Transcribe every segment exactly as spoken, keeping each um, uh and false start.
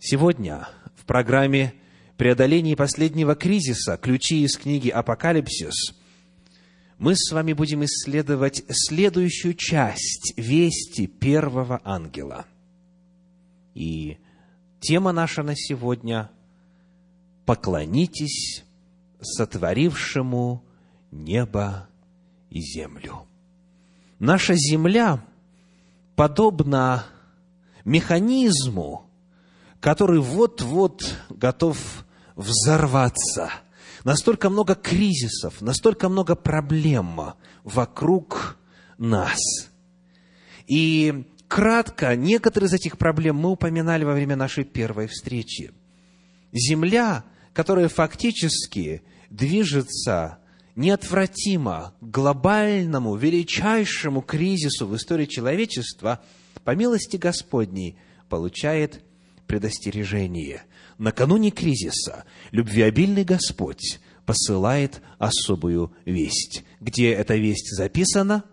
Сегодня в программе «Преодоление последнего кризиса. Ключи из книги Апокалипсис» мы с вами будем исследовать следующую часть вести первого ангела. И тема наша на сегодня – «Поклонитесь сотворившему небо и землю». Наша земля подобна механизму, который вот-вот готов взорваться. Настолько много кризисов, настолько много проблем вокруг нас. И кратко, некоторые из этих проблем мы упоминали во время нашей первой встречи. Земля, которая фактически движется неотвратимо к глобальному, величайшему кризису в истории человечества, по милости Господней, получает предостережение. Накануне кризиса любвеобильный Господь посылает особую весть. Где эта весть записана?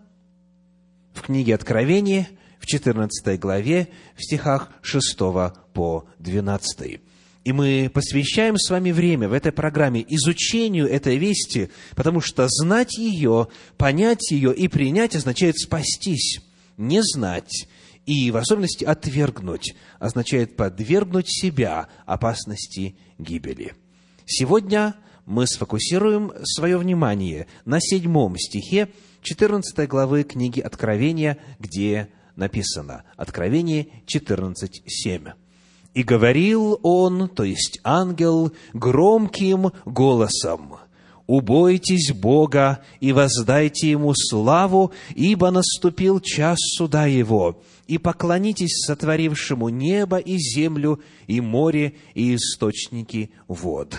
В книге Откровения, в четырнадцатой главе, в стихах шестого по двенадцатый. И мы посвящаем с вами время в этой программе изучению этой вести, потому что знать ее, понять ее и принять означает спастись. Не знать и в особенности отвергнуть означает подвергнуть себя опасности гибели. Сегодня мы сфокусируем свое внимание на седьмом стихе четырнадцатой главы книги Откровения, где написано, Откровение четырнадцать семь. «И говорил он, то есть ангел, громким голосом: убойтесь Бога и воздайте Ему славу, ибо наступил час суда Его, и поклонитесь сотворившему небо и землю, и море, и источники вод».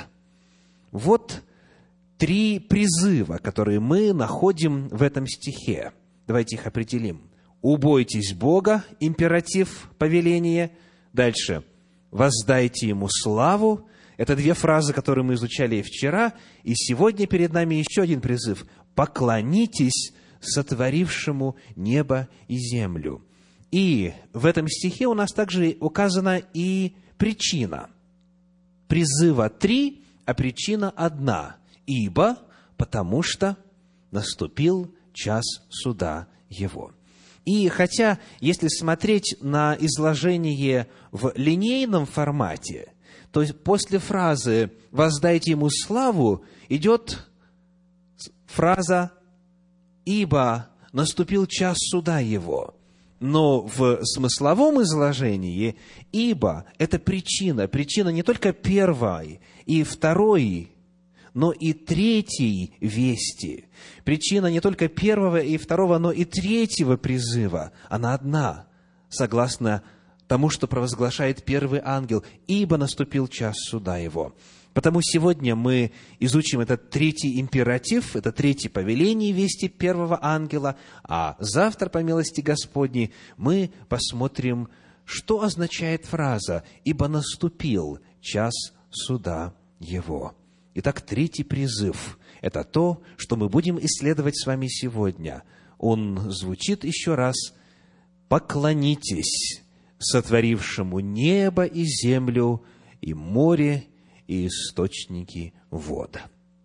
Вот три призыва, которые мы находим в этом стихе. Давайте их определим. «Убойтесь Бога» – императив, повеление. Дальше «воздайте Ему славу». Это две фразы, которые мы изучали и вчера. И сегодня перед нами еще один призыв. «Поклонитесь сотворившему небо и землю». И в этом стихе у нас также указана и причина. Призыва три, а причина одна. «Ибо», потому что наступил час суда Его. И хотя, если смотреть на изложение в линейном формате, то есть после фразы «воздайте Ему славу» идет фраза «ибо наступил час суда Его». Но в смысловом изложении «ибо» – это причина. Причина не только первой и второй, но и третьей вести. Причина не только первого и второго, но и третьего призыва. Она одна, согласно тому, что провозглашает первый ангел, «ибо наступил час суда Его». Потому сегодня мы изучим этот третий императив, это третье повеление вести первого ангела, а завтра, по милости Господней, мы посмотрим, что означает фраза «ибо наступил час суда Его». Итак, третий призыв – это то, что мы будем исследовать с вами сегодня. Он звучит еще раз: «Поклонитесь сотворившему небо и землю, и море, и источники вод».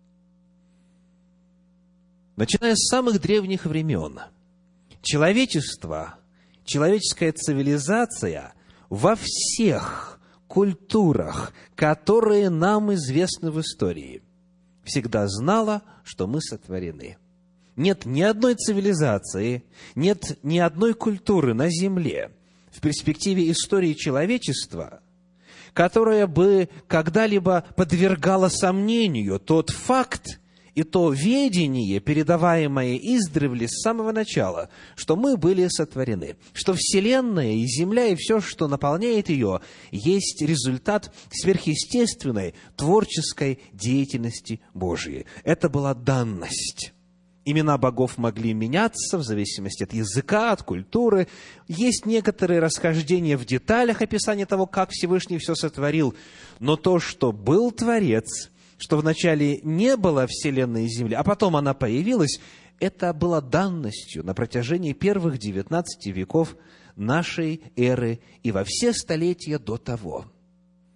Начиная с самых древних времен, человечество, человеческая цивилизация во всех культурах, которые нам известны в истории, всегда знала, что мы сотворены. Нет ни одной цивилизации, нет ни одной культуры на Земле в перспективе истории человечества, которая бы когда-либо подвергала сомнению тот факт и то ведение, передаваемое издревле с самого начала, что мы были сотворены, что Вселенная и Земля и все, что наполняет ее, есть результат сверхъестественной творческой деятельности Божией. Это была данность. Имена богов могли меняться в зависимости от языка, от культуры. Есть некоторые расхождения в деталях описания того, как Всевышний все сотворил. Но то, что был Творец, что вначале не было Вселенной и Земли, а потом она появилась, это было данностью на протяжении первых девятнадцати веков нашей эры и во все столетия до того.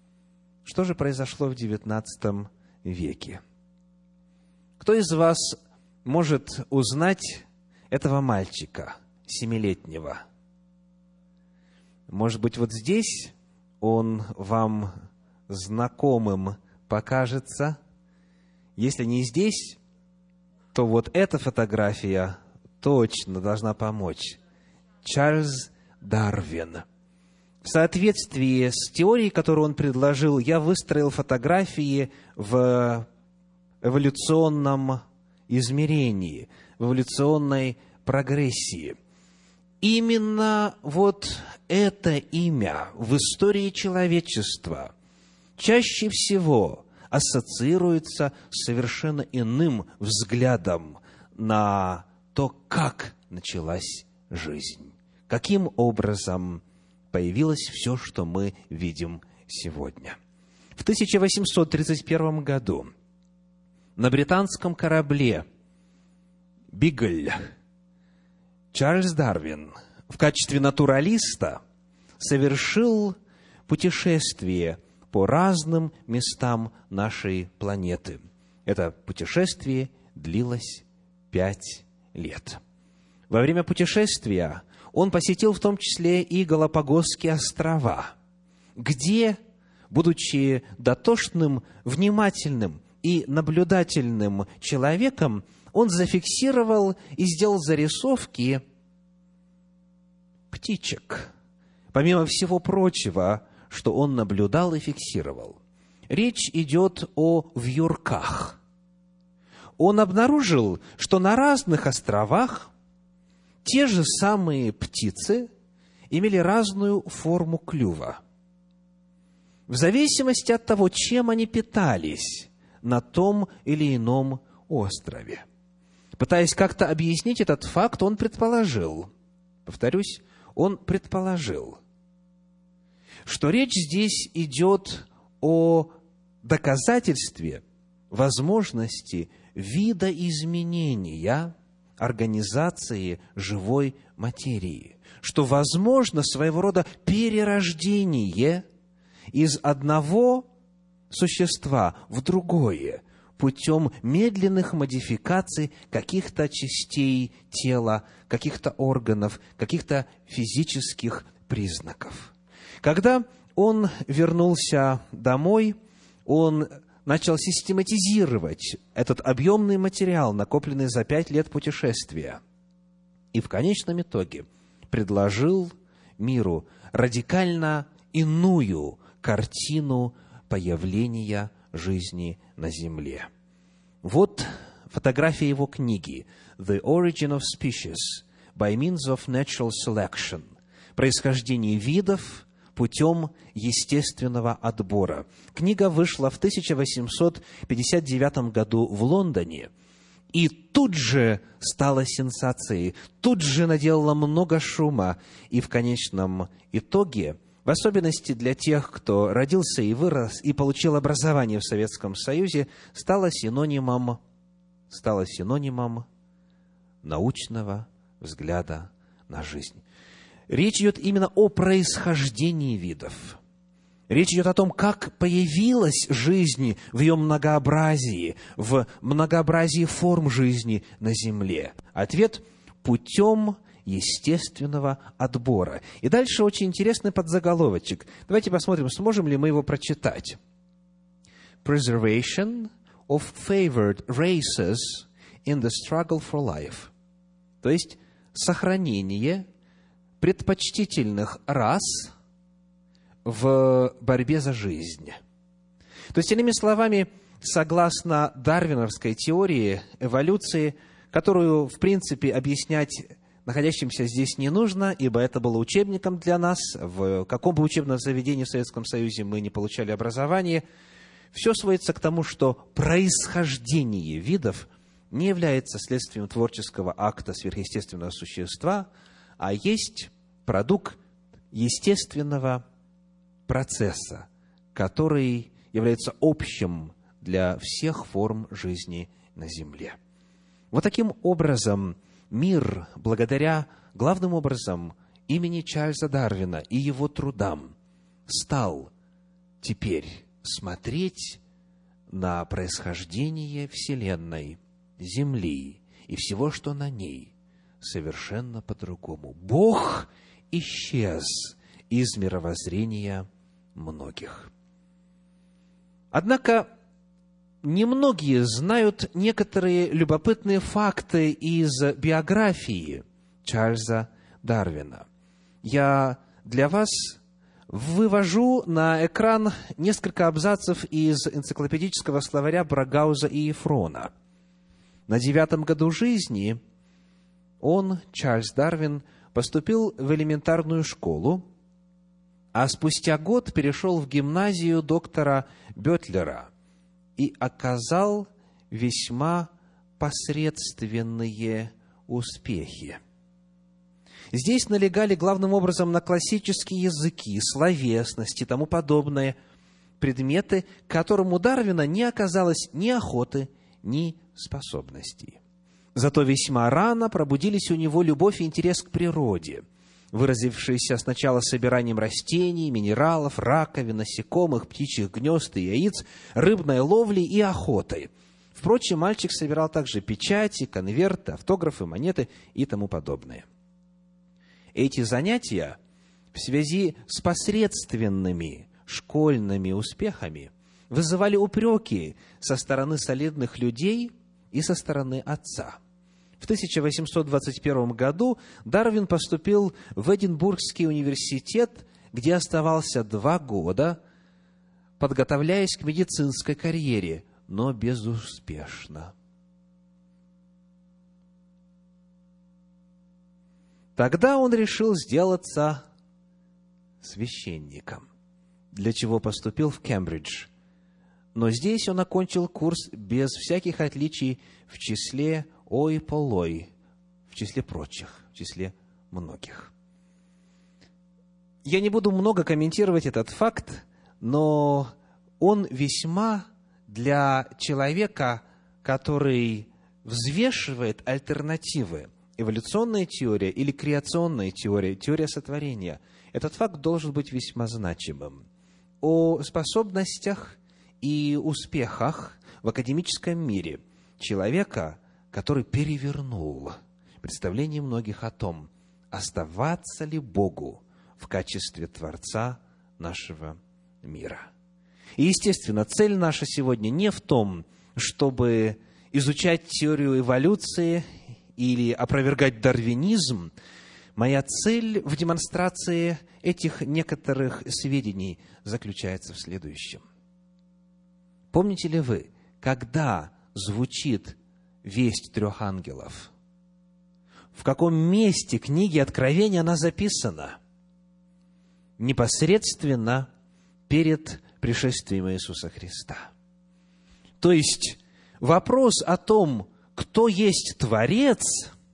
Что же произошло в девятнадцатом веке? Кто из вас может узнать этого мальчика, семилетнего? Может быть, вот здесь он вам знакомым покажется. Если не здесь, то вот эта фотография точно должна помочь. Чарльз Дарвин. В соответствии с теорией, которую он предложил, я выстроил фотографии в эволюционном измерении, в эволюционной прогрессии. Именно вот это имя в истории человечества чаще всего ассоциируется с совершенно иным взглядом на то, как началась жизнь, каким образом появилось все, что мы видим сегодня. В тысяча восемьсот тридцать первом году на британском корабле «Бигль» Чарльз Дарвин в качестве натуралиста совершил путешествие по разным местам нашей планеты. Это путешествие длилось пять лет. Во время путешествия он посетил в том числе и Галапагосские острова, где, будучи дотошным, внимательным и наблюдательным человеком, он зафиксировал и сделал зарисовки птичек, помимо всего прочего, что он наблюдал и фиксировал. Речь идет о вьюрках. Он обнаружил, что на разных островах те же самые птицы имели разную форму клюва. В зависимости от того, чем они питались на том или ином острове. Пытаясь как-то объяснить этот факт, он предположил, повторюсь, он предположил, что речь здесь идет о доказательстве возможности видоизменения организации живой материи, что возможно своего рода перерождение из одного существа в другое путем медленных модификаций каких-то частей тела, каких-то органов, каких-то физических признаков. Когда он вернулся домой, он начал систематизировать этот объемный материал, накопленный за пять лет путешествия, и в конечном итоге предложил миру радикально иную картину появления жизни на Земле. Вот фотография его книги «The Origin of Species by Means of Natural Selection» «Происхождение видов путем естественного отбора». Книга вышла в тысяча восемьсот пятьдесят девятом году в Лондоне и тут же стала сенсацией, тут же наделала много шума, и в конечном итоге, в особенности для тех, кто родился и вырос, и получил образование в Советском Союзе, стала синонимом, стала синонимом научного взгляда на жизнь. Речь идет именно о происхождении видов. Речь идет о том, как появилась жизнь в ее многообразии, в многообразии форм жизни на Земле. Ответ – путем естественного отбора. И дальше очень интересный подзаголовочек. Давайте посмотрим, сможем ли мы его прочитать. Preservation of favored races in the struggle for life. То есть, сохранение предпочтительных рас в борьбе за жизнь. То есть, иными словами, согласно дарвиновской теории эволюции, которую, в принципе, объяснять находящимся здесь не нужно, ибо это было учебником для нас, в каком бы учебном заведении в Советском Союзе мы не получали образование, все сводится к тому, что происхождение видов не является следствием творческого акта сверхъестественного существа, а есть продукт естественного процесса, который является общим для всех форм жизни на Земле. Вот таким образом мир, благодаря главным образом имени Чарльза Дарвина и его трудам, стал теперь смотреть на происхождение Вселенной, Земли и всего, что на ней, совершенно по-другому. Бог исчез из мировоззрения многих. Однако, немногие знают некоторые любопытные факты из биографии Чарльза Дарвина. Я для вас вывожу на экран несколько абзацев из энциклопедического словаря Брагауза и Ефрона. На девятом году жизни он, Чарльз Дарвин, поступил в элементарную школу, а спустя год перешел в гимназию доктора Бётлера и оказал весьма посредственные успехи. Здесь налегали главным образом на классические языки, словесность и тому подобное предметы, к которым у Дарвина не оказалось ни охоты, ни способностей. Зато весьма рано пробудились у него любовь и интерес к природе, выразившиеся сначала собиранием растений, минералов, раковин, насекомых, птичьих гнезд и яиц, рыбной ловлей и охотой. Впрочем, мальчик собирал также печати, конверты, автографы, монеты и тому подобное. Эти занятия в связи с посредственными школьными успехами вызывали упреки со стороны солидных людей и со стороны отца. В тысяча восемьсот двадцать первом году Дарвин поступил в Эдинбургский университет, где оставался два года, подготовляясь к медицинской карьере, но безуспешно. Тогда он решил сделаться священником, для чего поступил в Кембридж. Но здесь он окончил курс без всяких отличий в числе ой полой, в числе прочих, в числе многих. Я не буду много комментировать этот факт, но он весьма для человека, который взвешивает альтернативы, эволюционная теория или креационная теория, теория сотворения, этот факт должен быть весьма значимым. О способностях и успехах в академическом мире человека, который перевернул представление многих о том, оставаться ли Богу в качестве Творца нашего мира. И, естественно, цель наша сегодня не в том, чтобы изучать теорию эволюции или опровергать дарвинизм. Моя цель в демонстрации этих некоторых сведений заключается в следующем. Помните ли вы, когда звучит весть трех ангелов? В каком месте книги Откровения она записана? Непосредственно перед пришествием Иисуса Христа. То есть вопрос о том, кто есть Творец,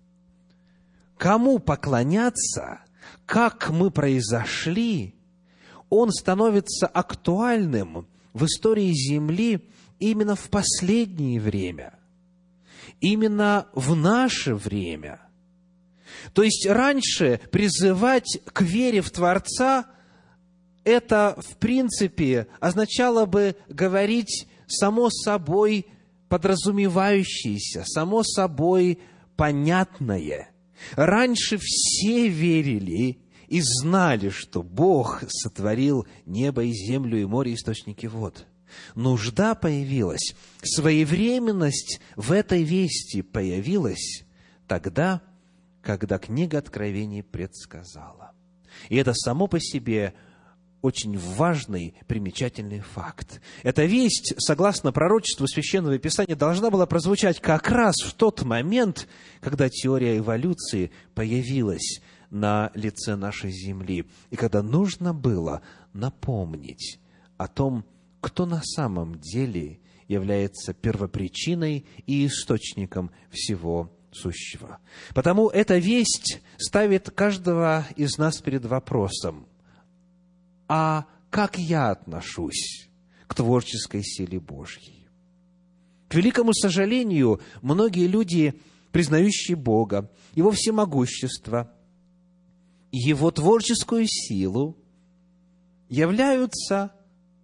кому поклоняться, как мы произошли, он становится актуальным в истории Земли именно в последнее время, именно в наше время. То есть раньше призывать к вере в Творца, это, в принципе, означало бы говорить само собой подразумевающееся, само собой понятное. Раньше все верили и знали, что Бог сотворил небо и землю, и море, и источники вод. Нужда появилась, своевременность в этой вести появилась тогда, когда книга Откровений предсказала. И это само по себе очень важный, примечательный факт. Эта весть, согласно пророчеству Священного Писания, должна была прозвучать как раз в тот момент, когда теория эволюции появилась на лице нашей земли, и когда нужно было напомнить о том, кто на самом деле является первопричиной и источником всего сущего. Потому эта весть ставит каждого из нас перед вопросом: а как я отношусь к творческой силе Божьей? К великому сожалению, многие люди, признающие Бога, Его всемогущество, Его творческую силу, являются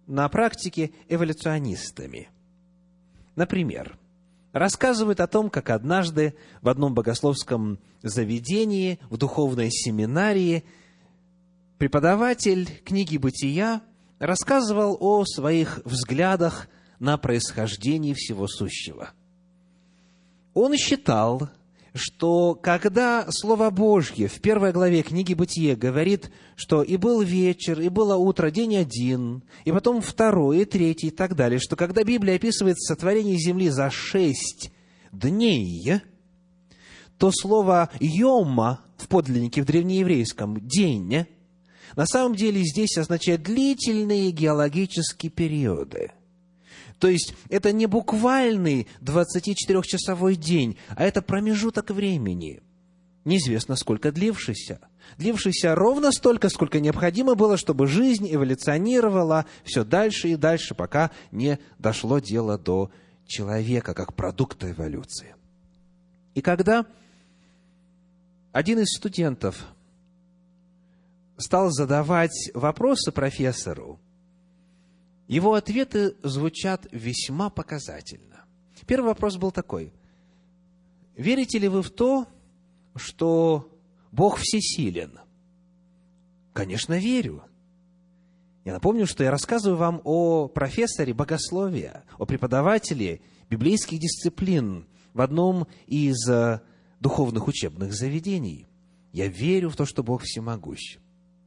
на практике эволюционистами. Например, рассказывают о том, как однажды в одном богословском заведении, в духовной семинарии, преподаватель книги «Бытия» рассказывал о своих взглядах на происхождение всего сущего. Он считал, что когда Слово Божье в первой главе книги «Бытие» говорит, что и был вечер, и было утро, день один, и потом второй, и третий, и так далее, что когда Библия описывает сотворение земли за шесть дней, то слово «йома» в подлиннике в древнееврейском «день» на самом деле здесь означает длительные геологические периоды. То есть, это не буквальный двадцатичетырехчасовой день, а это промежуток времени, неизвестно сколько длившийся, длившийся ровно столько, сколько необходимо было, чтобы жизнь эволюционировала все дальше и дальше, пока не дошло дело до человека, как продукта эволюции. И когда один из студентов стал задавать вопросы профессору, его ответы звучат весьма показательно. Первый вопрос был такой: верите ли вы в то, что Бог всесилен? Конечно, верю. Я напомню, что я рассказываю вам о профессоре богословия, о преподавателе библейских дисциплин в одном из духовных учебных заведений. Я верю в то, что Бог всемогущ.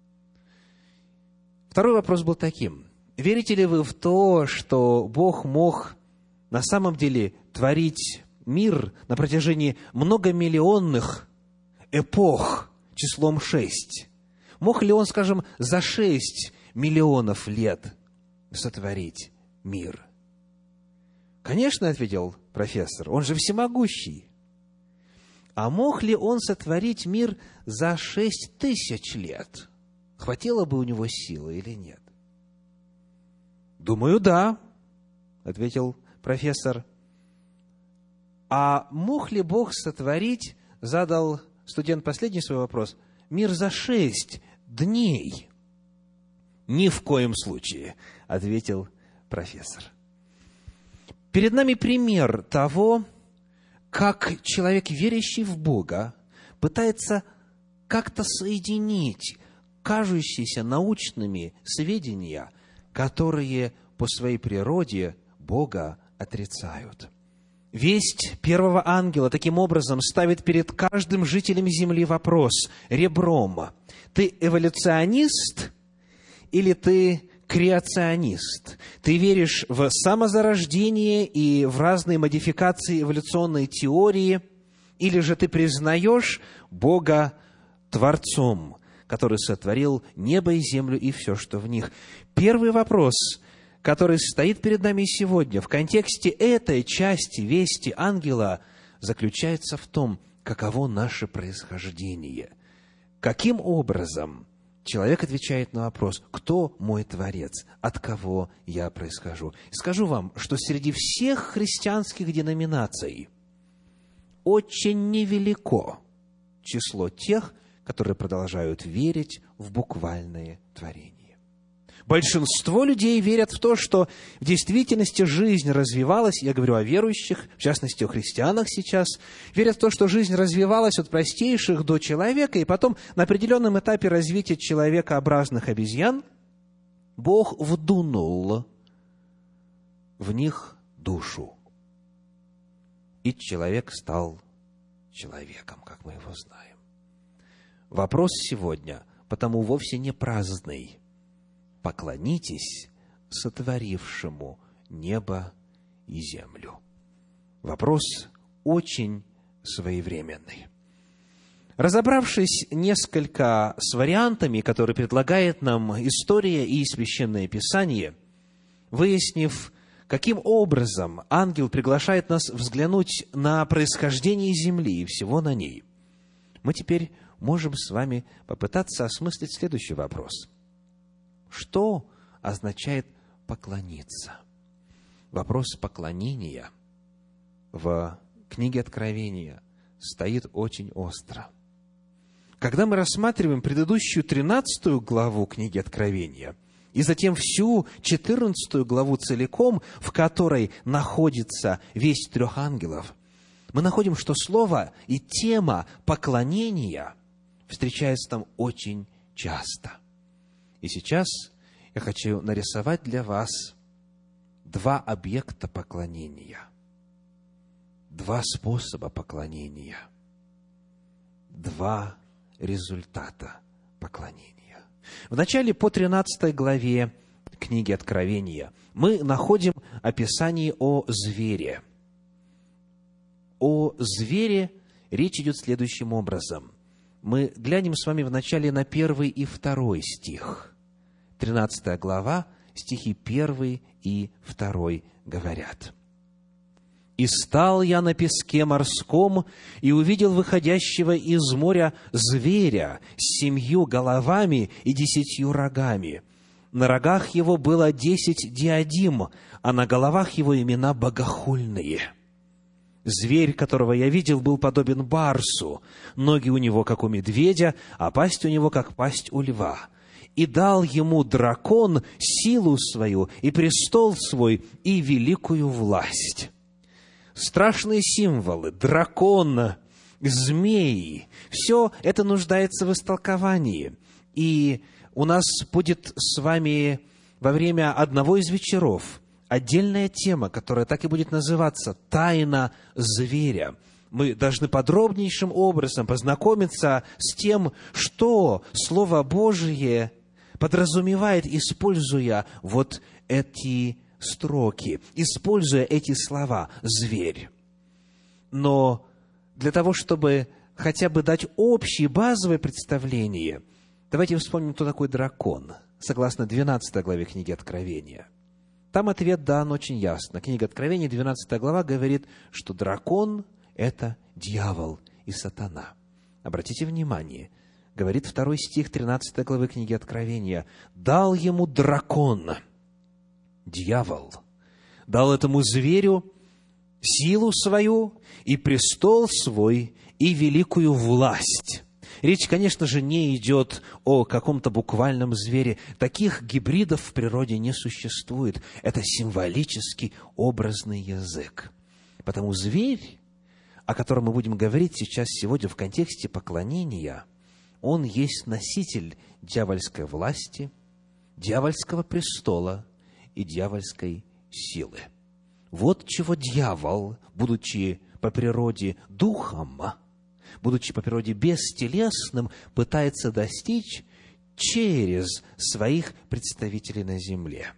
Второй вопрос был таким: верите ли вы в то, что Бог мог на самом деле творить мир на протяжении многомиллионных эпох числом шесть? Мог ли Он, скажем, за шесть миллионов лет сотворить мир? Конечно, ответил профессор, Он же всемогущий. А мог ли Он сотворить мир за шесть тысяч лет? Хватило бы у Него силы или нет? «Думаю, да», — ответил профессор. «А мог ли Бог сотворить, — задал студент последний свой вопрос, — мир за шесть дней?» «Ни в коем случае», — ответил профессор. Перед нами пример того, как человек, верящий в Бога, пытается как-то соединить кажущиеся научными сведения, которые по своей природе Бога отрицают. Весть первого ангела таким образом ставит перед каждым жителем земли вопрос ребром: ты эволюционист или ты креационист? Ты веришь в самозарождение и в разные модификации эволюционной теории, или же ты признаешь Бога Творцом, который сотворил небо и землю и все, что в них? Первый вопрос, который стоит перед нами сегодня в контексте этой части вести ангела, заключается в том, каково наше происхождение. Каким образом человек отвечает на вопрос: кто мой Творец, от кого я происхожу? Скажу вам, что среди всех христианских деноминаций очень невелико число тех, которые продолжают верить в буквальное творение. Большинство людей верят в то, что в действительности жизнь развивалась, я говорю о верующих, в частности, о христианах сейчас, верят в то, что жизнь развивалась от простейших до человека, и потом на определенном этапе развития человекообразных обезьян Бог вдунул в них душу, и человек стал человеком, как мы его знаем. Вопрос сегодня потому вовсе не праздный. Поклонитесь сотворившему небо и землю. Вопрос очень своевременный. Разобравшись несколько с вариантами, которые предлагает нам история и Священное Писание, выяснив, каким образом ангел приглашает нас взглянуть на происхождение земли и всего на ней, мы теперь можем с вами попытаться осмыслить следующий вопрос. Что означает поклониться? Вопрос поклонения в книге Откровения стоит очень остро. Когда мы рассматриваем предыдущую тринадцатую главу книги Откровения, и затем всю четырнадцатую главу целиком, в которой находится весть трех ангелов, мы находим, что слово и тема поклонения встречаются там очень часто. И сейчас я хочу нарисовать для вас два объекта поклонения, два способа поклонения, два результата поклонения. В начале по тринадцатой главе книги Откровения мы находим описание о звере. О звере речь идет следующим образом. Мы глянем с вами вначале на первый и второй стих. тринадцатая глава, стихи первый и второй говорят. «И стал я на песке морском, и увидел выходящего из моря зверя с семью головами и десятью рогами. На рогах его было десять диадим, а на головах его имена богохульные. Зверь, которого я видел, был подобен барсу, ноги у него, как у медведя, а пасть у него, как пасть у льва. И дал ему дракон силу свою, и престол свой, и великую власть». Страшные символы, дракон, змеи, все это нуждается в истолковании. И у нас будет с вами во время одного из вечеров отдельная тема, которая так и будет называться «Тайна зверя». Мы должны подробнейшим образом познакомиться с тем, что Слово Божие подразумевает, используя вот эти строки, используя эти слова «зверь». Но для того, чтобы хотя бы дать общее, базовое представление, давайте вспомним, кто такой дракон, согласно двенадцатой главе книги Откровения. Там ответ дан очень ясно. Книга Откровения, двенадцатая глава, говорит, что дракон – это дьявол и сатана. Обратите внимание, говорит второй стих тринадцатой главы книги Откровения, «Дал ему дракон». Дьявол дал этому зверю силу свою, и престол свой, и великую власть. Речь, конечно же, не идет о каком-то буквальном звере. Таких гибридов в природе не существует. Это символический, образный язык. Потому зверь, о котором мы будем говорить сейчас, сегодня в контексте поклонения, он есть носитель дьявольской власти, дьявольского престола и дьявольской силы. Вот чего дьявол, будучи по природе духом, будучи по природе бестелесным, пытается достичь через своих представителей на земле.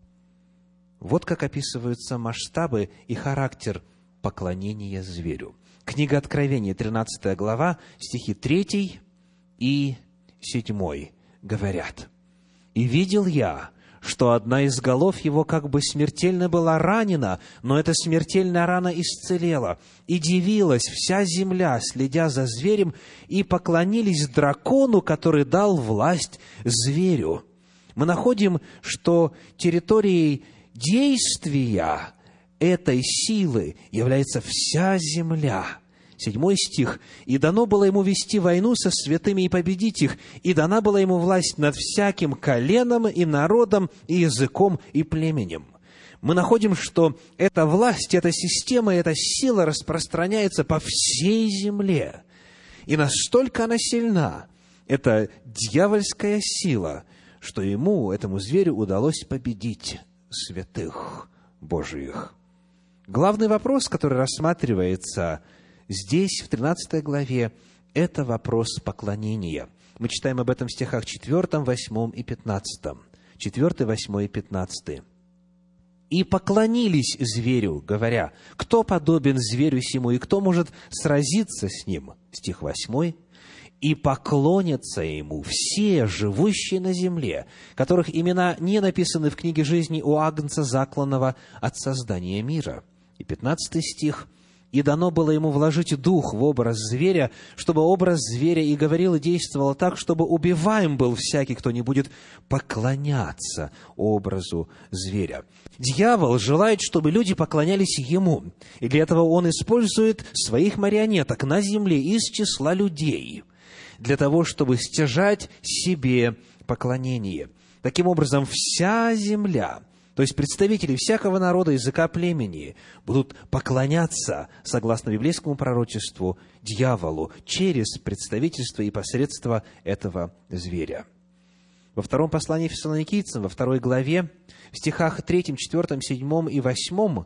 Вот как описываются масштабы и характер поклонения зверю. Книга Откровения, тринадцатая глава, стихи три и семь говорят. «И видел я, что одна из голов его как бы смертельно была ранена, но эта смертельная рана исцелела. И дивилась вся земля, следя за зверем, и поклонились дракону, который дал власть зверю». Мы находим, что территорией действия этой силы является вся земля. Седьмой стих. «И дано было ему вести войну со святыми и победить их, и дана была ему власть над всяким коленом и народом, и языком, и племенем». Мы находим, что эта власть, эта система, эта сила распространяется по всей земле. И настолько она сильна, эта дьявольская сила, что ему, этому зверю, удалось победить святых Божиих. Главный вопрос, который рассматривается здесь, в тринадцатой главе, это вопрос поклонения. Мы читаем об этом в стихах четвёртом, восьмом и пятнадцатом. четвёртый, восьмой и пятнадцатый. «И поклонились зверю, говоря, кто подобен зверю сему, и кто может сразиться с ним?» Стих восьмой. «И поклонятся ему все живущие на земле, которых имена не написаны в книге жизни у Агнца, закланного от создания мира». И пятнадцатый стих. «И дано было ему вложить дух в образ зверя, чтобы образ зверя и говорил, и действовал так, чтобы убиваем был всякий, кто не будет поклоняться образу зверя». Дьявол желает, чтобы люди поклонялись ему, и для этого он использует своих марионеток на земле из числа людей, для того, чтобы стяжать себе поклонение. Таким образом, вся земля, то есть представители всякого народа, языка, племени, будут поклоняться, согласно библейскому пророчеству, дьяволу через представительство и посредство этого зверя. Во втором послании Фессалоникийцам, во второй главе, в стихах третьем, четвертом, седьмом и восьмом,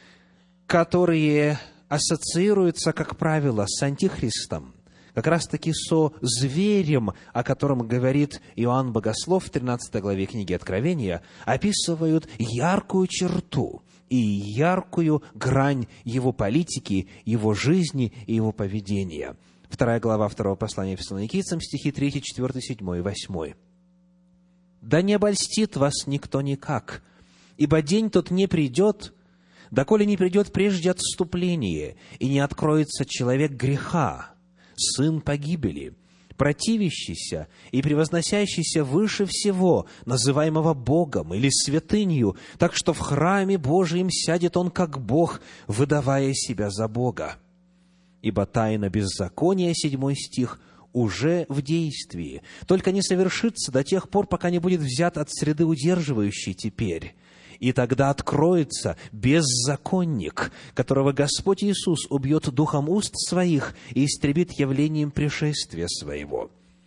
которые ассоциируются, как правило, с Антихристом, как раз-таки со зверем, о котором говорит Иоанн Богослов в тринадцатой главе книги Откровения, описывают яркую черту и яркую грань его политики, его жизни и его поведения. Вторая глава второго послания Фессалоникийцам, стихи третий, четвертый, седьмой и восьмой. «Да не обольстит вас никто никак, ибо день тот не придет, доколе не придет прежде отступление, и не откроется человек греха, сын погибели, противящийся и превозносящийся выше всего, называемого Богом или святынью, так что в храме Божием сядет он как Бог, выдавая себя за Бога. Ибо тайна беззакония, седьмой стих, уже в действии, только не совершится до тех пор, пока не будет взят от среды удерживающей теперь. И тогда откроется беззаконник, которого Господь Иисус убьет духом уст своих и истребит явлением пришествия своего.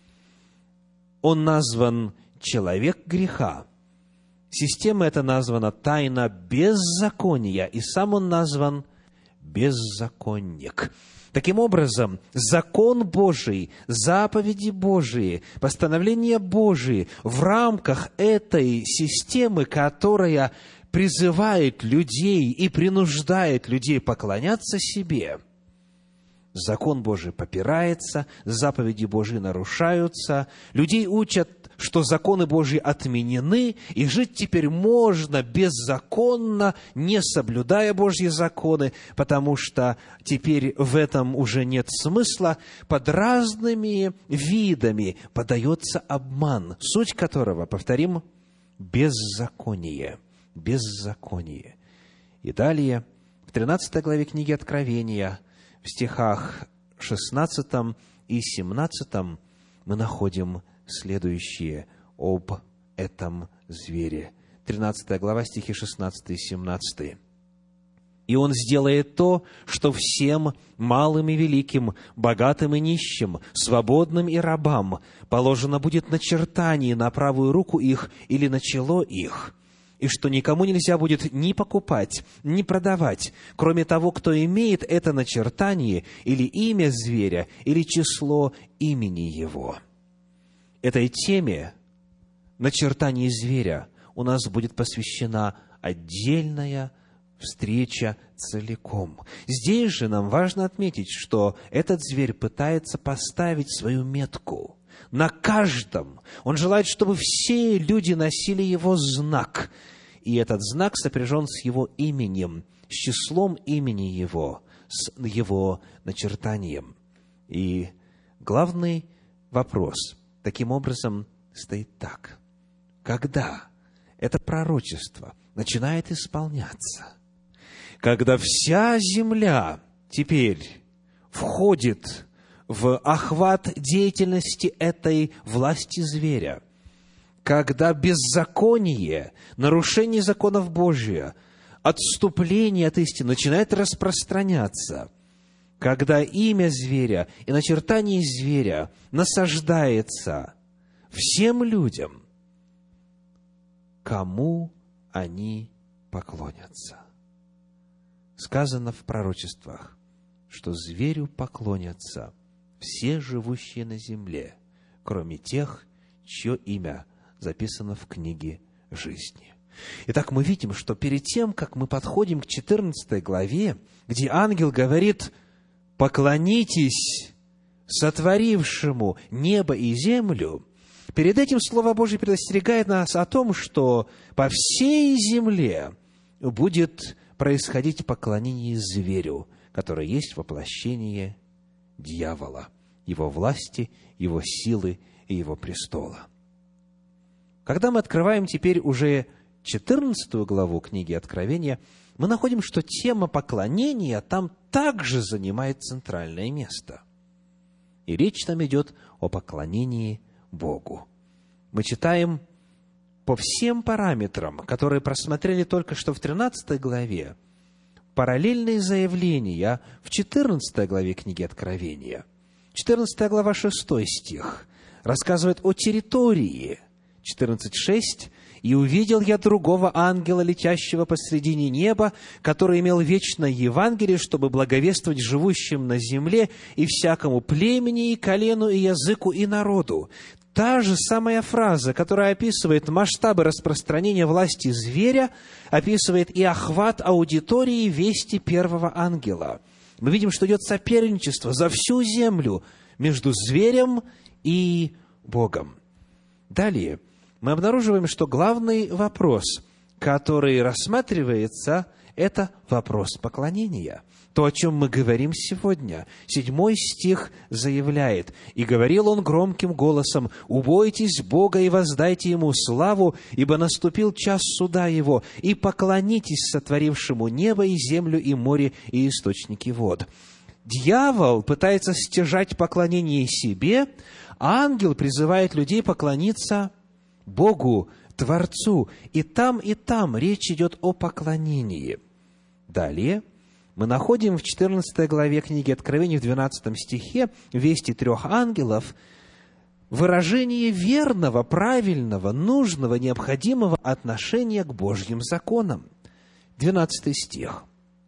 Он назван человек греха. Система эта названа тайна беззакония, и сам он назван беззаконник. Таким образом, закон Божий, заповеди Божии, постановления Божии в рамках этой системы, которая призывает людей и принуждает людей поклоняться себе, закон Божий попирается, заповеди Божии нарушаются, людей учат, что законы Божьи отменены, и жить теперь можно беззаконно, не соблюдая Божьи законы, потому что теперь в этом уже нет смысла. Под разными видами подается обман, суть которого, повторим, беззаконие. Беззаконие. И далее, в тринадцатой главе книги Откровения, в стихах шестнадцатом и семнадцатом мы находим следующее об этом звере. тринадцатая глава, стихи шестнадцатый и семнадцатый. «И он сделает то, что всем, малым и великим, богатым и нищим, свободным и рабам, положено будет начертание на правую руку их или на чело их, и что никому нельзя будет ни покупать, ни продавать, кроме того, кто имеет это начертание или имя зверя, или число имени его». Этой теме начертания зверя у нас будет посвящена отдельная встреча целиком. Здесь же нам важно отметить, что этот зверь пытается поставить свою метку на каждом. Он желает, чтобы все люди носили его знак. И этот знак сопряжен с его именем, с числом имени его, с его начертанием. И главный вопрос таким образом стоит так. Когда это пророчество начинает исполняться? Когда вся земля теперь входит в охват деятельности этой власти зверя, когда беззаконие, нарушение законов Божия, отступление от истины начинает распространяться, когда имя зверя и начертание зверя насаждается всем людям, кому они поклонятся. Сказано в пророчествах, что зверю поклонятся все живущие на земле, кроме тех, чье имя записано в книге жизни. Итак, мы видим, что перед тем, как мы подходим к четырнадцатой главе, где ангел говорит: «Поклонитесь сотворившему небо и землю», перед этим Слово Божие предостерегает нас о том, что по всей земле будет происходить поклонение зверю, которое есть воплощение дьявола, его власти, его силы и его престола. Когда мы открываем теперь уже четырнадцатую главу книги Откровения, мы находим, что тема поклонения там также занимает центральное место. И речь там идет о поклонении Богу. Мы читаем по всем параметрам, которые просмотрели только что в тринадцатой главе, параллельные заявления в четырнадцатой главе книги Откровения. четырнадцатая глава, шестой стих, рассказывает о территории. четырнадцать шесть. «И увидел я другого ангела, летящего посредине неба, который имел вечное Евангелие, чтобы благовествовать живущим на земле и всякому племени, и колену, и языку, и народу». Та же самая фраза, которая описывает масштабы распространения власти зверя, описывает и охват аудитории вести первого ангела. Мы видим, что идет соперничество за всю землю между зверем и Богом. Далее мы обнаруживаем, что главный вопрос, который рассматривается, это вопрос поклонения. То, о чем мы говорим сегодня. Седьмой стих заявляет: «И говорил он громким голосом: убойтесь Бога и воздайте Ему славу, ибо наступил час суда Его, и поклонитесь сотворившему небо и землю и море и источники вод». Дьявол пытается стяжать поклонение себе, а ангел призывает людей поклониться Богу, Творцу. И там, и там речь идет о поклонении. Далее мы находим в четырнадцатой главе книги Откровения, в двенадцатом стихе, вести трех ангелов, выражение верного, правильного, нужного, необходимого отношения к Божьим законам. двенадцатый стих.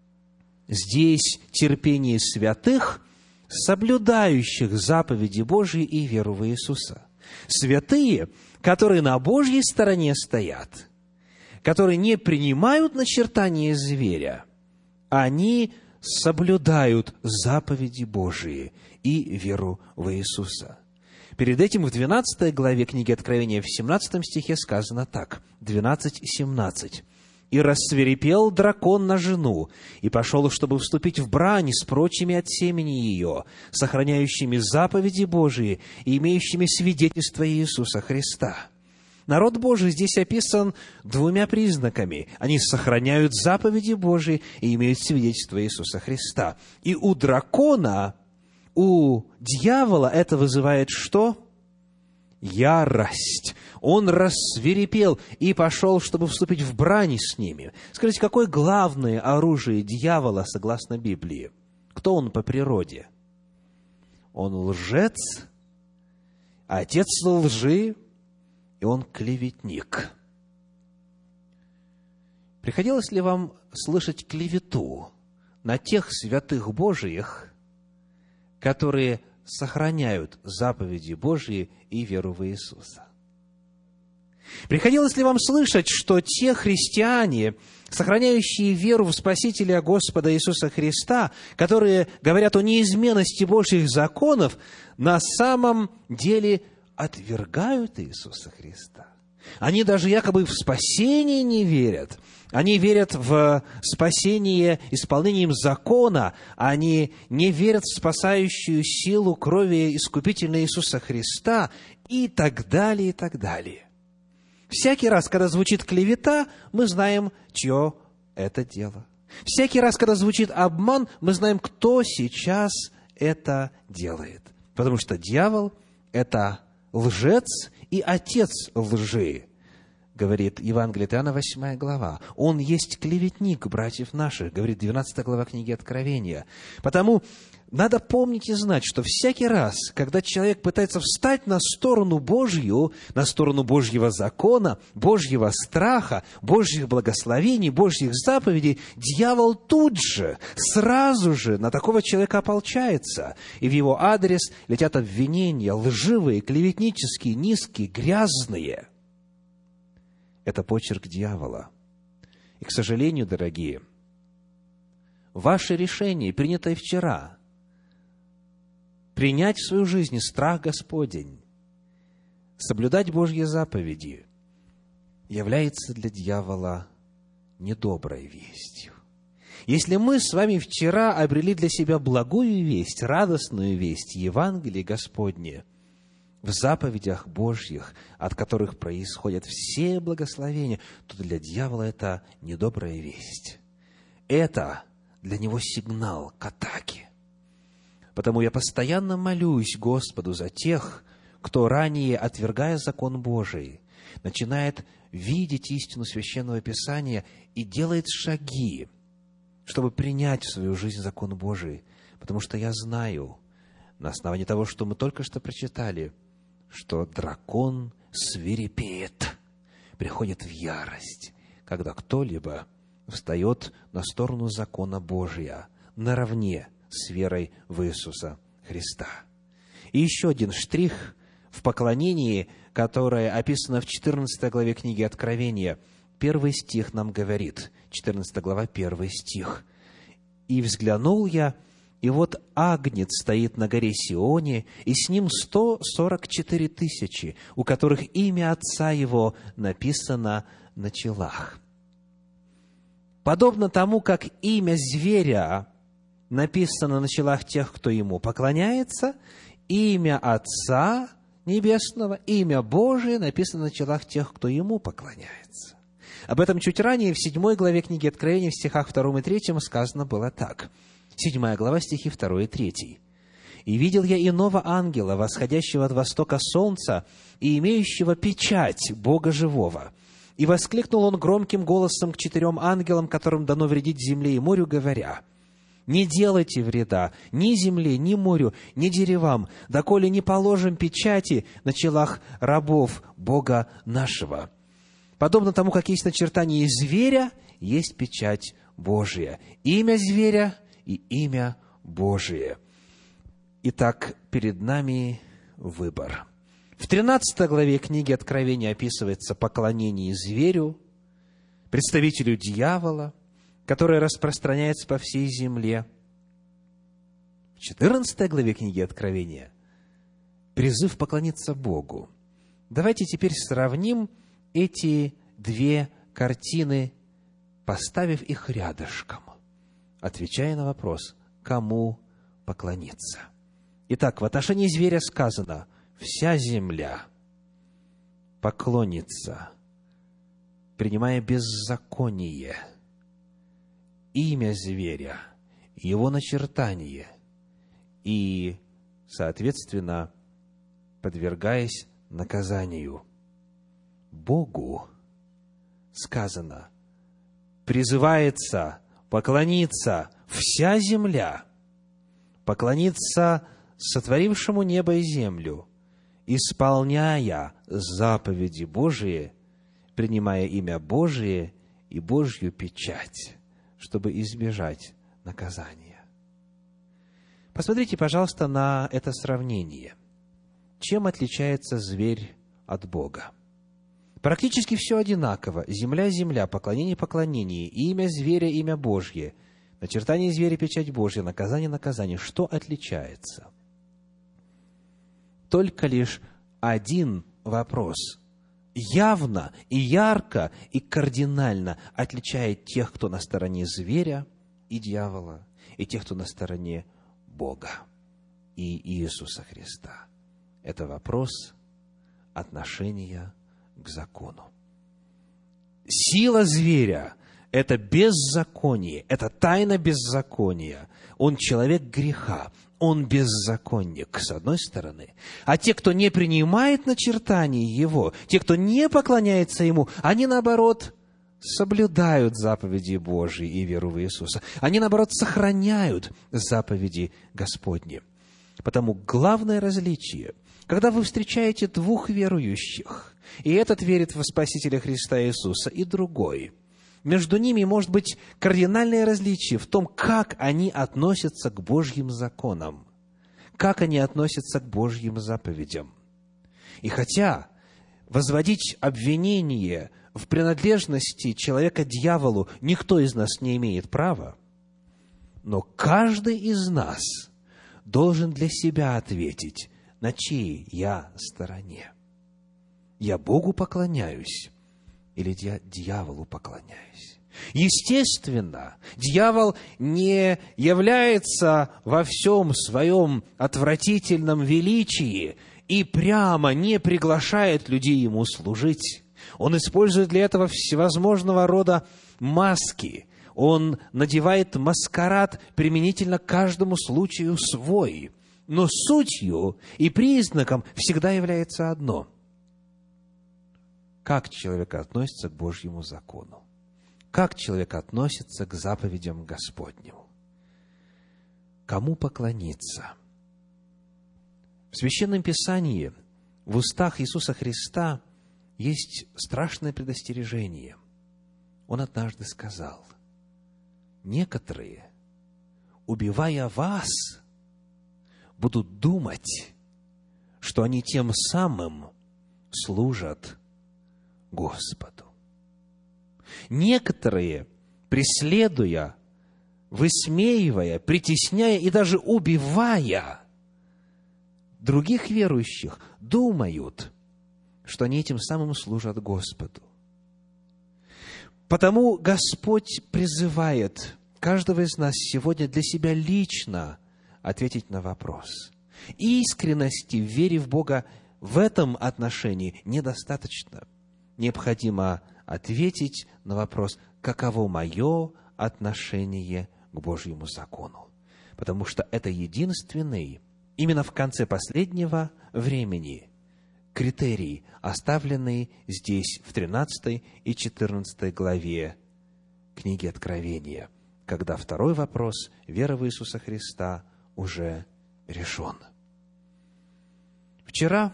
«Здесь терпение святых, соблюдающих заповеди Божьи и веру в Иисуса». Святые, которые на Божьей стороне стоят, которые не принимают начертания зверя, они соблюдают заповеди Божии и веру в Иисуса. Перед этим в двенадцатой главе книги Откровения, в семнадцатом стихе сказано так, двенадцать семнадцать. «И рассвирепел дракон на жену, и пошел, чтобы вступить в брань с прочими от семени ее, сохраняющими заповеди Божии и имеющими свидетельство Иисуса Христа». Народ Божий здесь описан двумя признаками. Они сохраняют заповеди Божии и имеют свидетельство Иисуса Христа. И у дракона, у дьявола это вызывает что? Ярость. Он рассвирепел и пошел, чтобы вступить в брань с ними. Скажите, какое главное оружие дьявола, согласно Библии? Кто он по природе? Он лжец, отец лжи, и он клеветник. Приходилось ли вам слышать клевету на тех святых Божиих, которые сохраняют заповеди Божьи и веру в Иисуса? Приходилось ли вам слышать, что те христиане, сохраняющие веру в Спасителя Господа Иисуса Христа, которые говорят о неизменности Божьих законов, на самом деле отвергают Иисуса Христа? Они даже якобы в спасение не верят. Они верят в спасение исполнением закона. Они не верят в спасающую силу крови искупительной Иисуса Христа и так далее, и так далее. Всякий раз, когда звучит клевета, мы знаем, чье это дело. Всякий раз, когда звучит обман, мы знаем, кто сейчас это делает. Потому что дьявол – это лжец и отец лжи, говорит Евангелие от Иоанна, восьмая глава. Он есть клеветник братьев наших, говорит двенадцатая глава книги Откровения. Потому надо помнить и знать, что всякий раз, когда человек пытается встать на сторону Божью, на сторону Божьего закона, Божьего страха, Божьих благословений, Божьих заповедей, дьявол тут же, сразу же на такого человека ополчается. И в его адрес летят обвинения, лживые, клеветнические, низкие, грязные. Это почерк дьявола. И, к сожалению, дорогие, ваше решение, принятое вчера, принять в свою жизнь страх Господень, соблюдать Божьи заповеди, является для дьявола недоброй вестью. Если мы с вами вчера обрели для себя благую весть, радостную весть, Евангелие Господне, в заповедях Божьих, от которых происходят все благословения, то для дьявола это недобрая весть. Это для него сигнал к атаке. Потому я постоянно молюсь Господу за тех, кто ранее, отвергая закон Божий, начинает видеть истину Священного Писания и делает шаги, чтобы принять в свою жизнь закон Божий. Потому что я знаю, на основании того, что мы только что прочитали, что дракон свирепеет, приходит в ярость, когда кто-либо встает на сторону закона Божия наравне с верой в Иисуса Христа. И еще один штрих в поклонении, которое описано в четырнадцатой главе книги Откровения. Первый стих нам говорит, четырнадцатая глава, первый стих. «И взглянул я, и вот Агнец стоит на горе Сионе, и с ним сто сорок четыре тысячи, у которых имя Отца Его написано на челах». Подобно тому, как имя зверя написано на челах тех, кто ему поклоняется, имя Отца Небесного, имя Божие написано на челах тех, кто ему поклоняется. Об этом чуть ранее, в седьмой главе книги Откровения, в стихах втором и третьем сказано было так. Седьмая глава, стихи второй и третий. «И видел я иного ангела, восходящего от востока солнца и имеющего печать Бога живого. И воскликнул он громким голосом к четырем ангелам, которым дано вредить земле и морю, говоря: не делайте вреда ни земле, ни морю, ни деревам, доколе не положим печати на челах рабов Бога нашего. Подобно тому, как есть начертание зверя, есть печать Божия. Имя зверя и имя Божие». Итак, перед нами выбор. В тринадцатой главе книги Откровения описывается поклонение зверю, представителю дьявола, которое распространяется по всей земле. В четырнадцатой главе книги Откровения призыв поклониться Богу. Давайте теперь сравним эти две картины, поставив их рядышком, отвечая на вопрос, кому поклониться. Итак, в отношении зверя сказано: вся земля поклонится, принимая беззаконие, имя зверя, его начертание и, соответственно, подвергаясь наказанию. Богу сказано, призывается поклониться вся земля, поклониться сотворившему небо и землю, исполняя заповеди Божии, принимая имя Божие и Божью печать, чтобы избежать наказания. Посмотрите, пожалуйста, на это сравнение. Чем отличается зверь от Бога? Практически все одинаково. Земля – земля, поклонение – поклонение, имя зверя – имя Божье, начертание зверя – печать Божья, наказание – наказание. Что отличается? Только лишь один вопрос явно и ярко и кардинально отличает тех, кто на стороне зверя и дьявола, и тех, кто на стороне Бога и Иисуса Христа. Это вопрос отношения к закону. Сила зверя – это беззаконие, это тайна беззакония. Он человек греха, он беззаконник, с одной стороны. А те, кто не принимает начертаний его, те, кто не поклоняется ему, они, наоборот, соблюдают заповеди Божьи и веру в Иисуса. Они, наоборот, сохраняют заповеди Господни. Потому главное различие, когда вы встречаете двух верующих, и этот верит в Спасителя Христа Иисуса, и другой, между ними может быть кардинальное различие в том, как они относятся к Божьим законам, как они относятся к Божьим заповедям. И хотя возводить обвинение в принадлежности человека дьяволу никто из нас не имеет права, но каждый из нас должен для себя ответить, на чьей я стороне. Я Богу поклоняюсь или дьяволу поклоняюсь? Естественно, дьявол не является во всем своем отвратительном величии и прямо не приглашает людей ему служить. Он использует для этого всевозможного рода маски. Он надевает маскарад применительно к каждому случаю свой. Но сутью и признаком всегда является одно. как человек относится к Божьему закону, как человек относится к заповедям Господним, кому поклониться. В Священном Писании, в устах Иисуса Христа есть страшное предостережение. Он однажды сказал: некоторые, убивая вас, будут думать, что они тем самым служат Господу. Некоторые, преследуя, высмеивая, притесняя и даже убивая других верующих, думают, что они этим самым служат Господу. Потому Господь призывает каждого из нас сегодня для себя лично ответить на вопрос. Искренности в вере в Бога в этом отношении недостаточно. Необходимо ответить на вопрос, каково мое отношение к Божьему закону. Потому что это единственный, именно в конце последнего времени, критерий, оставленный здесь, в тринадцатой и четырнадцатой главе книги Откровения, когда второй вопрос веры в Иисуса Христа уже решен. Вчера,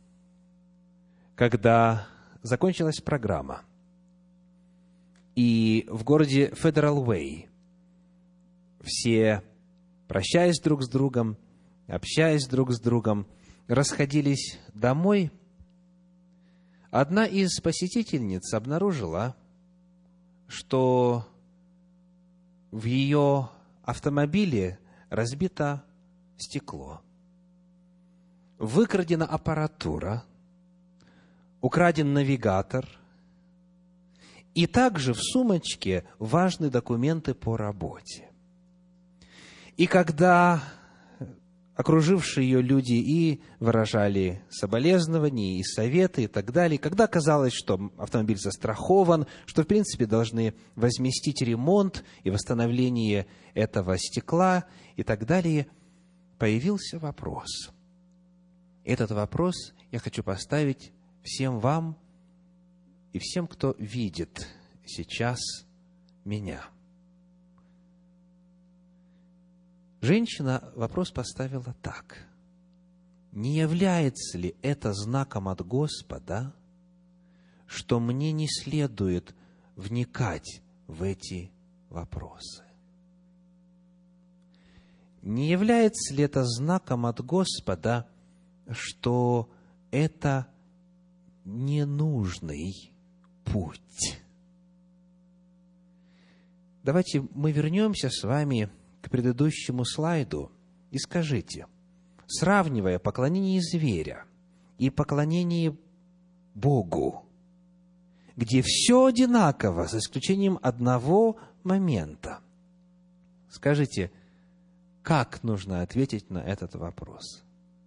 когда закончилась программа, и в городе Федерал Уэй все, прощаясь друг с другом, общаясь друг с другом, расходились домой, одна из посетительниц обнаружила, что в ее автомобиле разбито стекло, выкрадена аппаратура, украден навигатор, и также в сумочке важные документы по работе. И когда окружившие ее люди и выражали соболезнования, и советы, и так далее, когда казалось, что автомобиль застрахован, что, в принципе, должны возместить ремонт и восстановление этого стекла, и так далее, появился вопрос. Этот вопрос я хочу поставить всем вам и всем, кто видит сейчас меня. Женщина вопрос поставила так: не является ли это знаком от Господа, что мне не следует вникать в эти вопросы? Не является ли это знаком от Господа, что это ненужный путь? Давайте мы вернемся с вами к предыдущему слайду и скажите, сравнивая поклонение зверя и поклонение Богу, где все одинаково, за исключением одного момента, скажите, как нужно ответить на этот вопрос?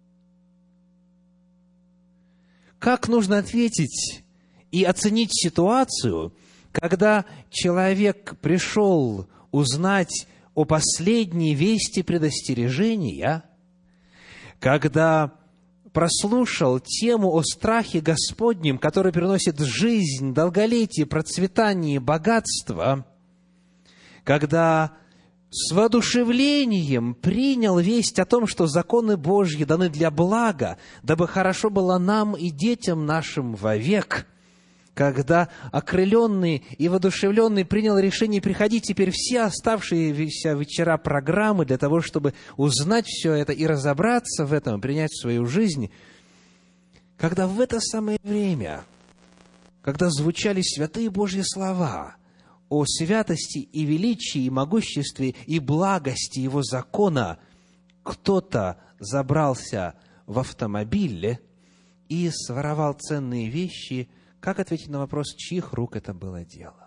Как нужно ответить и оценить ситуацию, когда человек пришел узнать о последней вести предостережения, когда прослушал тему о страхе Господнем, который приносит жизнь, долголетие, процветание, богатство, когда с воодушевлением принял весть о том, что законы Божьи даны для блага, дабы хорошо было нам и детям нашим вовек, когда окрыленный и воодушевленный принял решение приходить теперь все оставшиеся вечера программы для того, чтобы узнать все это и разобраться в этом, принять в свою жизнь, когда в это самое время, когда звучали святые Божьи слова о святости и величии, и могуществе, и благости Его закона, кто-то забрался в автомобиль и своровал ценные вещи. Как ответить на вопрос, чьих рук это было дело?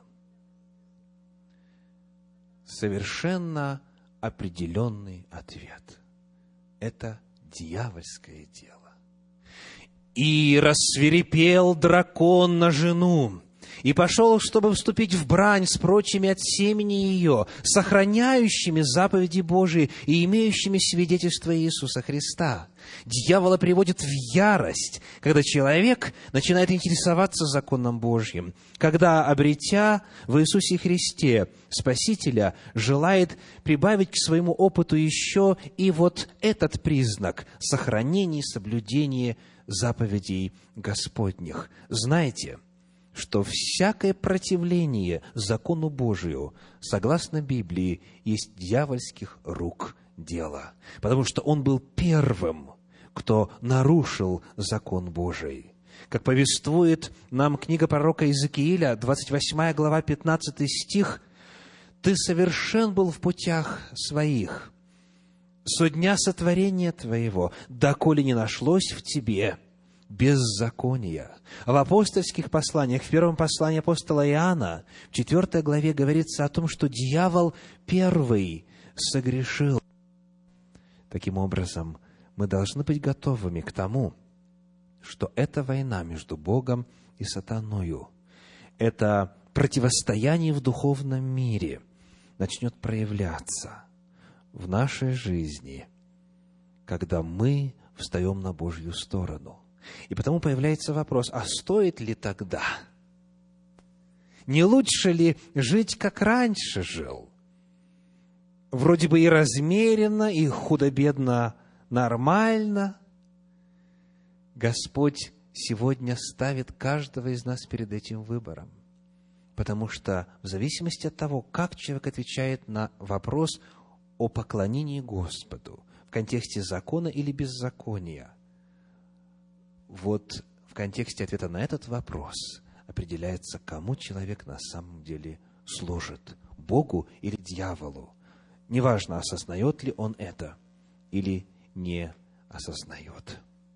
Совершенно определенный ответ. Это дьявольское дело. «И рассвирепел дракон на жену, и пошел, чтобы вступить в брань с прочими от семени ее, сохраняющими заповеди Божии и имеющими свидетельство Иисуса Христа. Дьявола приводит в ярость, когда человек начинает интересоваться законом Божьим, когда, обретя в Иисусе Христе Спасителя, желает прибавить к своему опыту еще и вот этот признак – сохранение и соблюдение заповедей Господних. Знаете, что всякое противление закону Божию, согласно Библии, есть дьявольских рук дело, потому что он был первым, кто нарушил закон Божий. Как повествует нам книга пророка Иезекииля, двадцать восьмая глава, пятнадцатый стих, «Ты совершен был в путях своих со дня сотворения твоего, доколе не нашлось в тебе беззакония». В апостольских посланиях, в первом послании апостола Иоанна, в четвёртой главе говорится о том, что дьявол первый согрешил. Таким образом, мы должны быть готовыми к тому, что эта война между Богом и сатаною, это противостояние в духовном мире начнет проявляться в нашей жизни, когда мы встаем на Божью сторону. И потому появляется вопрос, а стоит ли тогда? Не лучше ли жить, как раньше жил? Вроде бы и размеренно, и худо-бедно нормально. Господь сегодня ставит каждого из нас перед этим выбором. Потому что в зависимости от того, как человек отвечает на вопрос о поклонении Господу в контексте закона или беззакония, вот в контексте ответа на этот вопрос определяется, кому человек на самом деле служит, Богу или дьяволу. Неважно, осознает ли он это или не осознает.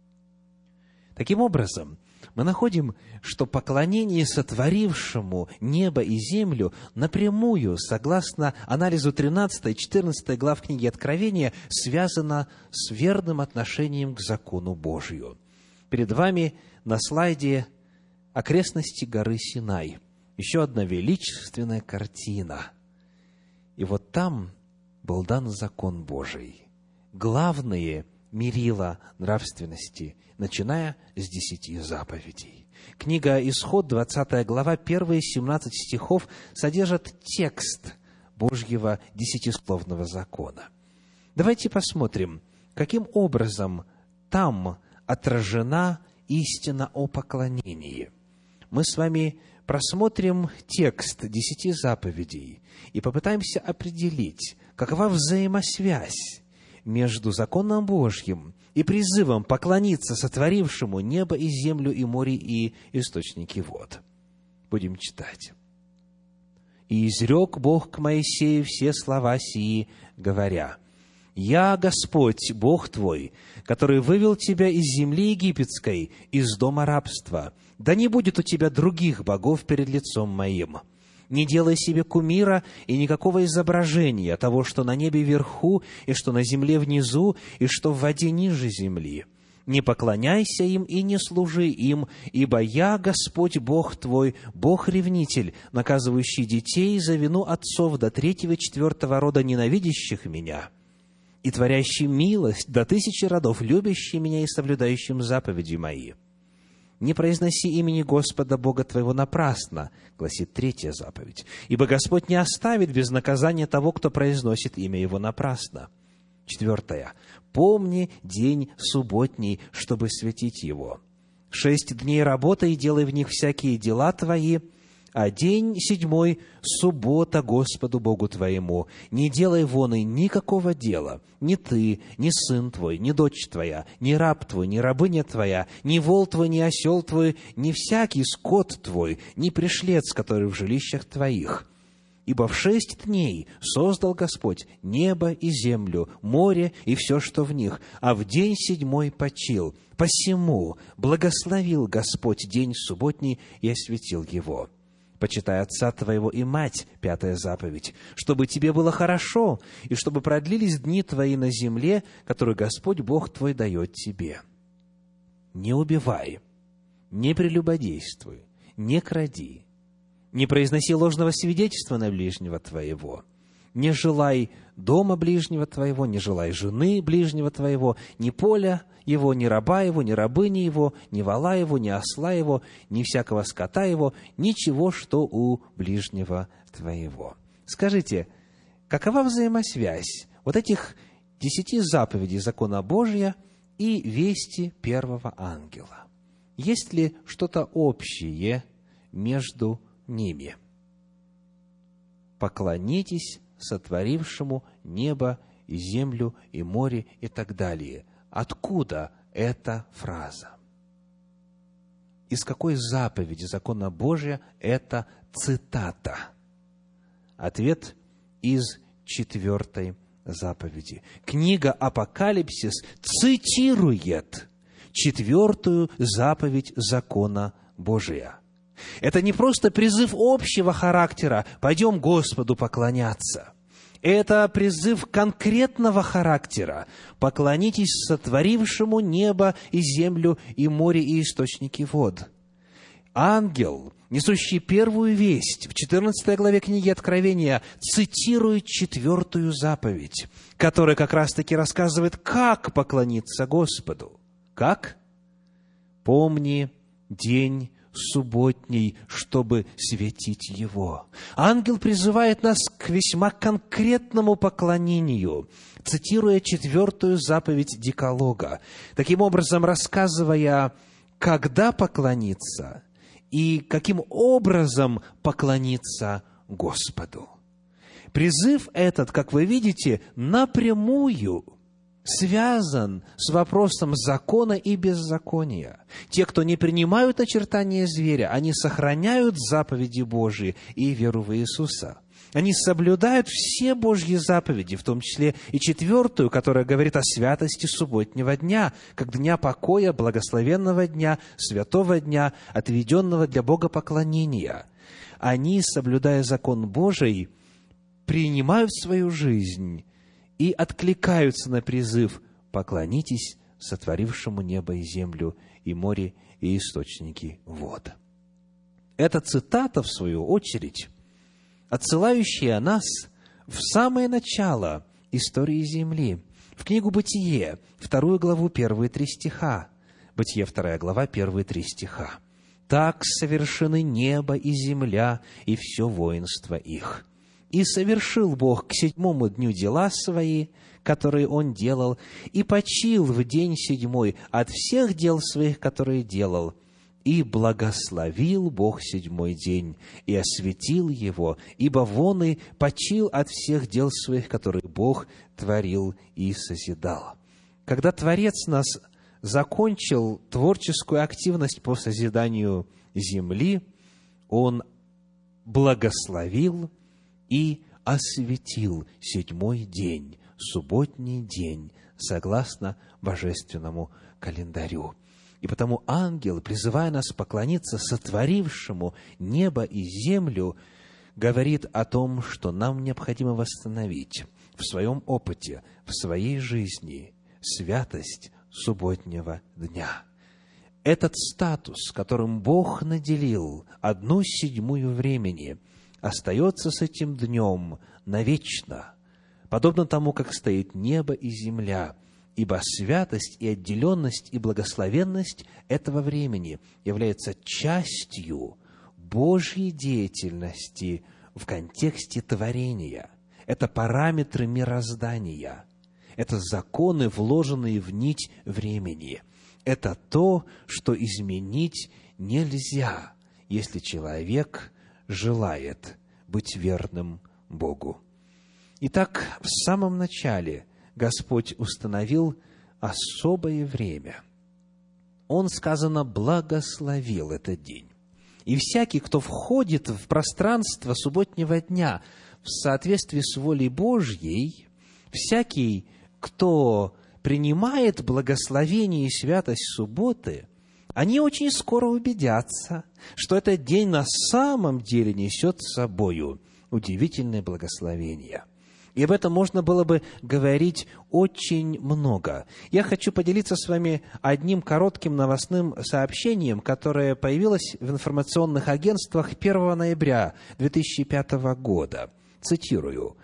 Таким образом, мы находим, что поклонение сотворившему небо и землю напрямую, согласно анализу тринадцатой и четырнадцатой глав книги Откровения, связано с верным отношением к закону Божию. Перед вами на слайде окрестности горы Синай. Еще одна величественная картина. И вот там был дан закон Божий. Главные мерила нравственности, начиная с десяти заповедей. Книга Исход, двадцатая глава, первые семнадцать стихов содержат текст Божьего десятисловного закона. Давайте посмотрим, каким образом там отражена истина о поклонении. Мы с вами просмотрим текст десяти заповедей и попытаемся определить, какова взаимосвязь между законом Божьим и призывом поклониться сотворившему небо и землю и море и источники вод. Будем читать. «И изрек Бог к Моисею все слова сии, говоря: «Я Господь, Бог твой, который вывел тебя из земли египетской, из дома рабства. Да не будет у тебя других богов перед лицом Моим. Не делай себе кумира и никакого изображения того, что на небе вверху, и что на земле внизу, и что в воде ниже земли. Не поклоняйся им и не служи им, ибо я, Господь Бог твой, Бог-ревнитель, наказывающий детей за вину отцов до третьего и четвертого рода ненавидящих Меня, и творящий милость до тысячи родов, любящий Меня и соблюдающим заповеди Мои. Не произноси имени Господа Бога твоего напрасно», гласит третья заповедь, «ибо Господь не оставит без наказания того, кто произносит имя Его напрасно». Четвертая. «Помни день субботний, чтобы светить его. Шесть дней работай и делай в них всякие дела твои, а день седьмой — суббота Господу Богу твоему. Не делай вон и никакого дела, ни ты, ни сын твой, ни дочь твоя, ни раб твой, ни рабыня твоя, ни вол твой, ни осел твой, ни всякий скот твой, ни пришлец, который в жилищах твоих. Ибо в шесть дней создал Господь небо и землю, море и все, что в них, а в день седьмой почил. Посему благословил Господь день субботний и осветил его. Почитай отца твоего и мать», пятая заповедь, «чтобы тебе было хорошо, и чтобы продлились дни твои на земле, которую Господь Бог твой дает тебе. Не убивай, не прелюбодействуй, не кради, не произноси ложного свидетельства на ближнего твоего, не желай дома ближнего твоего, не желай жены ближнего твоего, ни поля его, ни раба его, ни рабыни его, ни вола его, ни осла его, ни всякого скота его, ничего, что у ближнего твоего». Скажите, какова взаимосвязь вот этих десяти заповедей закона Божия и вести первого ангела? Есть ли что-то общее между ними? «Поклонитесь сотворившему небо и землю и море» и так далее. Откуда эта фраза? Из какой заповеди закона Божия эта цитата? Ответ – из четвертой заповеди. Книга «Апокалипсис» цитирует четвертую заповедь закона Божия. Это не просто призыв общего характера «пойдем Господу поклоняться». Это призыв конкретного характера «поклонитесь сотворившему небо и землю и море и источники вод». Ангел, несущий первую весть, в четырнадцатой главе книги Откровения цитирует четвертую заповедь, которая как раз-таки рассказывает, как поклониться Господу. Как? «Помни день субботний, чтобы светить его». Ангел призывает нас к весьма конкретному поклонению, цитируя четвертую заповедь Декалога, таким образом рассказывая, когда поклониться и каким образом поклониться Господу. Призыв этот, как вы видите, напрямую связан с вопросом закона и беззакония. Те, кто не принимают очертания зверя, они сохраняют заповеди Божьи и веру в Иисуса. Они соблюдают все Божьи заповеди, в том числе и четвертую, которая говорит о святости субботнего дня, как дня покоя, благословенного дня, святого дня, отведенного для богопоклонения. Они, соблюдая закон Божий, принимают в свою жизнь и откликаются на призыв «поклонитесь сотворившему небо и землю, и море, и источники вод». Эта цитата, в свою очередь, отсылающая нас в самое начало истории Земли, в книгу «Бытие», вторую главу, первые три стиха. Бытие, вторая глава, первые три стиха. «Так совершены небо и земля, и все воинство их. И совершил Бог к седьмому дню дела свои, которые Он делал, и почил в день седьмой от всех дел своих, которые делал. И благословил Бог седьмой день, и осветил его, ибо вон и почил от всех дел своих, которые Бог творил и созидал». Когда Творец нас закончил творческую активность по созиданию земли, Он благословил и осветил седьмой день, субботний день, согласно божественному календарю. И потому ангел, призывая нас поклониться сотворившему небо и землю, говорит о том, что нам необходимо восстановить в своем опыте, в своей жизни святость субботнего дня. Этот статус, которым Бог наделил одну седьмую времени, остается с этим днем навечно, подобно тому, как стоит небо и земля, ибо святость и отделенность и благословенность этого времени является частью Божьей деятельности в контексте творения. Это параметры мироздания, это законы, вложенные в нить времени. Это то, что изменить нельзя, если человек желает быть верным Богу. Итак, в самом начале Господь установил особое время. Он, сказано, благословил этот день. И всякий, кто входит в пространство субботнего дня в соответствии с волей Божьей, всякий, кто принимает благословение и святость субботы, они очень скоро убедятся, что этот день на самом деле несет с собою удивительное благословение. И об этом можно было бы говорить очень много. Я хочу поделиться с вами одним коротким новостным сообщением, которое появилось в информационных агентствах первого ноября две тысячи пятого года. Цитирую.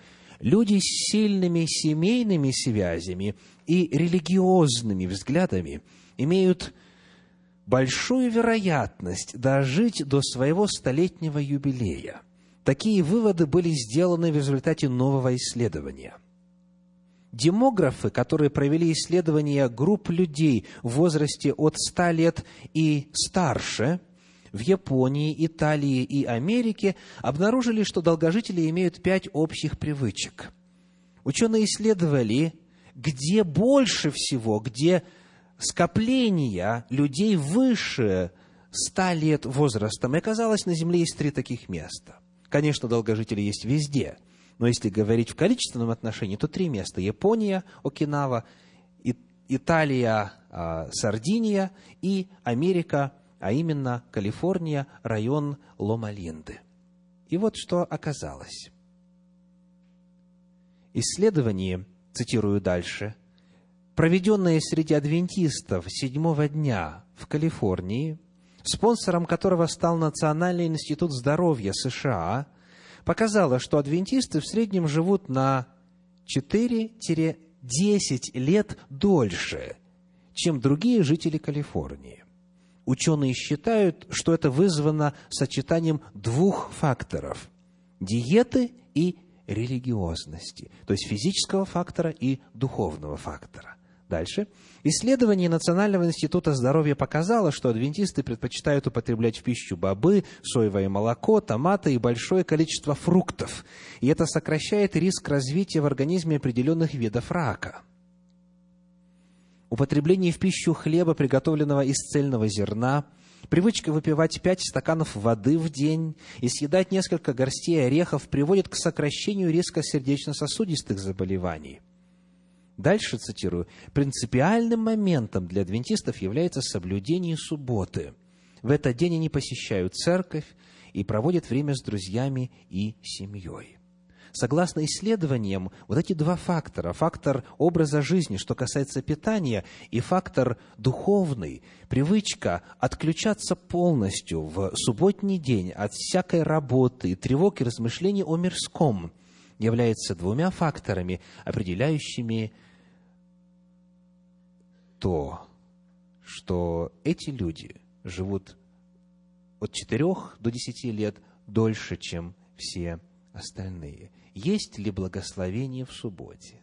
Люди с сильными семейными связями и религиозными взглядами имеют большую вероятность дожить до своего столетнего юбилея. Такие выводы были сделаны в результате нового исследования. Демографы, которые провели исследования групп людей в возрасте от ста лет и старше в Японии, Италии и Америке, обнаружили, что долгожители имеют пять общих привычек. Ученые исследовали, где больше всего, где скопления людей выше ста лет возрастом. И оказалось, на Земле есть три таких места. Конечно, долгожители есть везде, но если говорить в количественном отношении, то три места. Япония, Окинава, Италия, Сардиния и Америка, а именно Калифорния, район Лома-Линды. И вот что оказалось. Исследование, цитирую дальше, проведенное среди адвентистов седьмого дня в Калифорнии, спонсором которого стал Национальный институт здоровья США, показало, что адвентисты в среднем живут на четыре-десять лет дольше, чем другие жители Калифорнии. Ученые считают, что это вызвано сочетанием двух факторов – диеты и религиозности, то есть физического фактора и духовного фактора. Дальше. Исследование Национального института здоровья показало, что адвентисты предпочитают употреблять в пищу бобы, соевое молоко, томаты и большое количество фруктов. И это сокращает риск развития в организме определенных видов рака. Употребление в пищу хлеба, приготовленного из цельного зерна, привычка выпивать пять стаканов воды в день и съедать несколько горстей орехов приводит к сокращению риска сердечно-сосудистых заболеваний. Дальше цитирую. «Принципиальным моментом для адвентистов является соблюдение субботы. В этот день они посещают церковь и проводят время с друзьями и семьей». Согласно исследованиям, вот эти два фактора, фактор образа жизни, что касается питания, и фактор духовный, привычка отключаться полностью в субботний день от всякой работы, тревог и размышлений о мирском, является двумя факторами, определяющими то, что эти люди живут от четырех до десяти лет дольше, чем все остальные. Есть ли благословение в субботе?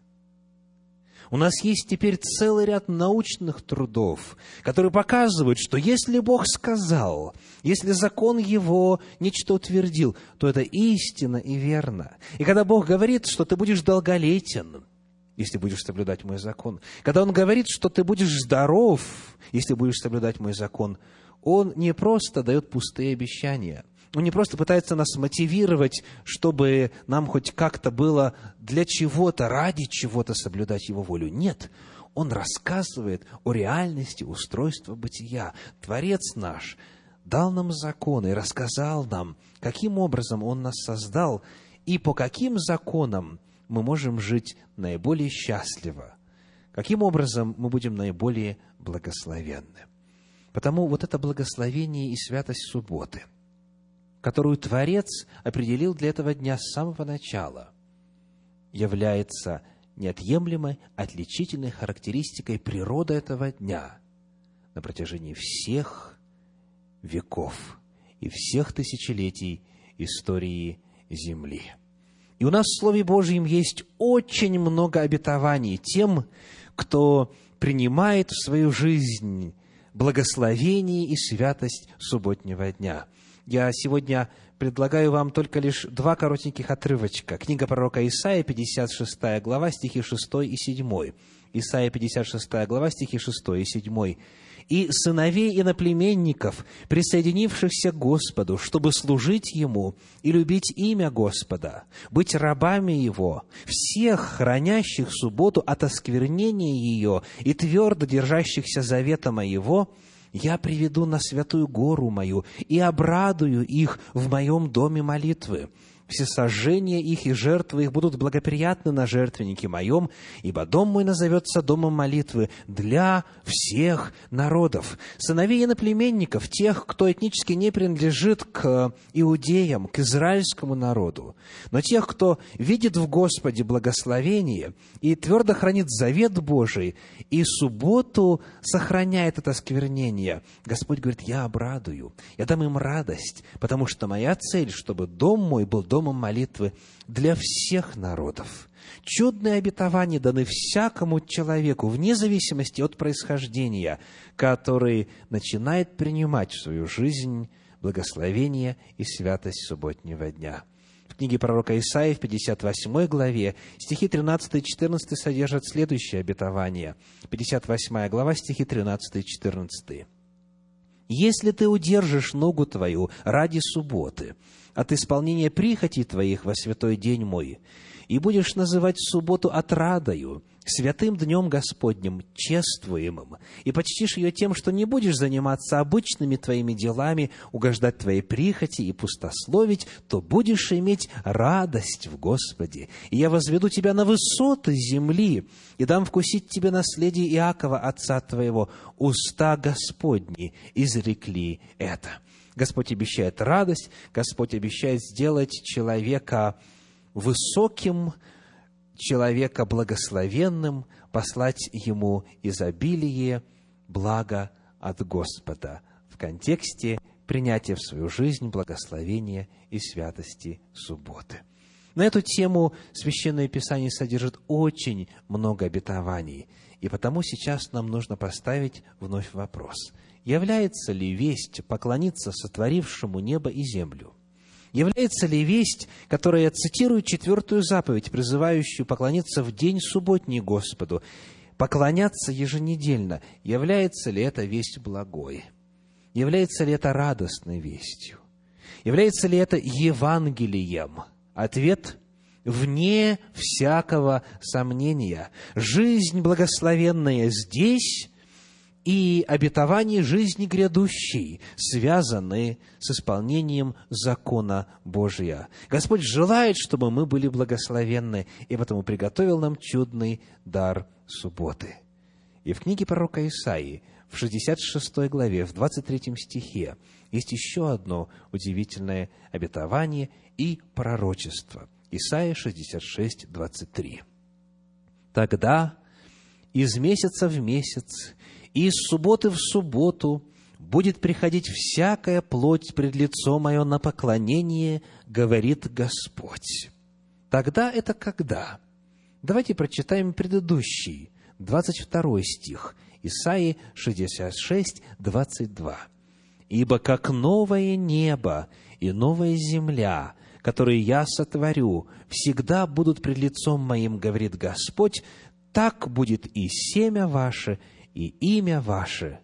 У нас есть теперь целый ряд научных трудов, которые показывают, что если Бог сказал, если закон Его нечто утвердил, то это истина и верно. И когда Бог говорит, что ты будешь долголетен, если будешь соблюдать мой закон, когда Он говорит, что ты будешь здоров, если будешь соблюдать мой закон, Он не просто дает пустые обещания. Он не просто пытается нас мотивировать, чтобы нам хоть как-то было для чего-то, ради чего-то соблюдать Его волю. Нет, Он рассказывает о реальности устройства бытия. Творец наш дал нам законы и рассказал нам, каким образом Он нас создал и по каким законам мы можем жить наиболее счастливо, каким образом мы будем наиболее благословенны. Потому вот это благословение и святость субботы, которую Творец определил для этого дня с самого начала, является неотъемлемой, отличительной характеристикой природы этого дня на протяжении всех веков и всех тысячелетий истории Земли. И у нас в Слове Божьем есть очень много обетований тем, кто принимает в свою жизнь благословение и святость субботнего дня. Я сегодня предлагаю вам только лишь два коротеньких отрывочка. Книга пророка Исаия, пятьдесят шестая глава, стихи шестой и седьмой. Исаия, пятьдесят шестая глава, стихи шестой и седьмой. «И сыновей иноплеменников, присоединившихся к Господу, чтобы служить Ему и любить имя Господа, быть рабами Его, всех, хранящих субботу от осквернения ее и твердо держащихся завета Моего, я приведу на святую гору Мою и обрадую их в Моем доме молитвы. всесожжения их и жертвы их будут благоприятны на жертвеннике моем, ибо дом мой назовется домом молитвы для всех народов. Сыновей иноплеменников, тех, кто этнически не принадлежит к иудеям, к израильскому народу, но тех, кто видит в Господе благословение и твердо хранит завет Божий, и субботу сохраняет это осквернение, Господь говорит: я обрадую, я дам им радость, потому что моя цель, чтобы дом мой был домом молитвы для всех народов. Чудные обетования даны всякому человеку, вне зависимости от происхождения, который начинает принимать в свою жизнь благословение и святость субботнего дня. В книге пророка Исаии, в пятьдесят восьмой главе, стихи тринадцатый и четырнадцатый содержат следующее обетование. пятьдесят восьмая глава, стихи тринадцатый и четырнадцатый. «Если ты удержишь ногу твою ради субботы от исполнения прихотей твоих во святой день мой, и будешь называть субботу отрадою, святым днем Господним, чествуемым, и почтишь ее тем, что не будешь заниматься обычными твоими делами, угождать твоей прихоти и пустословить, то будешь иметь радость в Господе. И я возведу тебя на высоты земли, и дам вкусить тебе наследие Иакова, отца твоего. Уста Господни изрекли это». Господь обещает радость, Господь обещает сделать человека высоким, человека благословенным, послать ему изобилие, благо от Господа в контексте принятия в свою жизнь благословения и святости субботы. На эту тему Священное Писание содержит очень много обетований, и потому сейчас нам нужно поставить вновь вопрос: является ли весть поклониться сотворившему небо и землю? Является ли весть, которая цитирует четвертую заповедь, призывающую поклониться в день субботний Господу, поклоняться еженедельно, является ли эта весть благой? Является ли это радостной вестью? Является ли это Евангелием? Ответ – вне всякого сомнения. Жизнь благословенная здесь и обетование жизни грядущей связаны с исполнением закона Божия. Господь желает, чтобы мы были благословенны, и потому приготовил нам чудный дар субботы. И в книге пророка Исаии, в шестьдесят шестой главе, в двадцать третьем стихе, есть еще одно удивительное обетование и пророчество. Исайя шестьдесят шесть, двадцать три. «Тогда из месяца в месяц и из субботы в субботу будет приходить всякая плоть пред лицо мое на поклонение, говорит Господь». Тогда это когда? Давайте прочитаем предыдущий, двадцать второй стих, Исаии шестьдесят шесть, двадцать два. «Ибо как новое небо и новая земля, которые я сотворю, всегда будут пред лицом моим, говорит Господь, так будет и семя ваше, и имя ваше.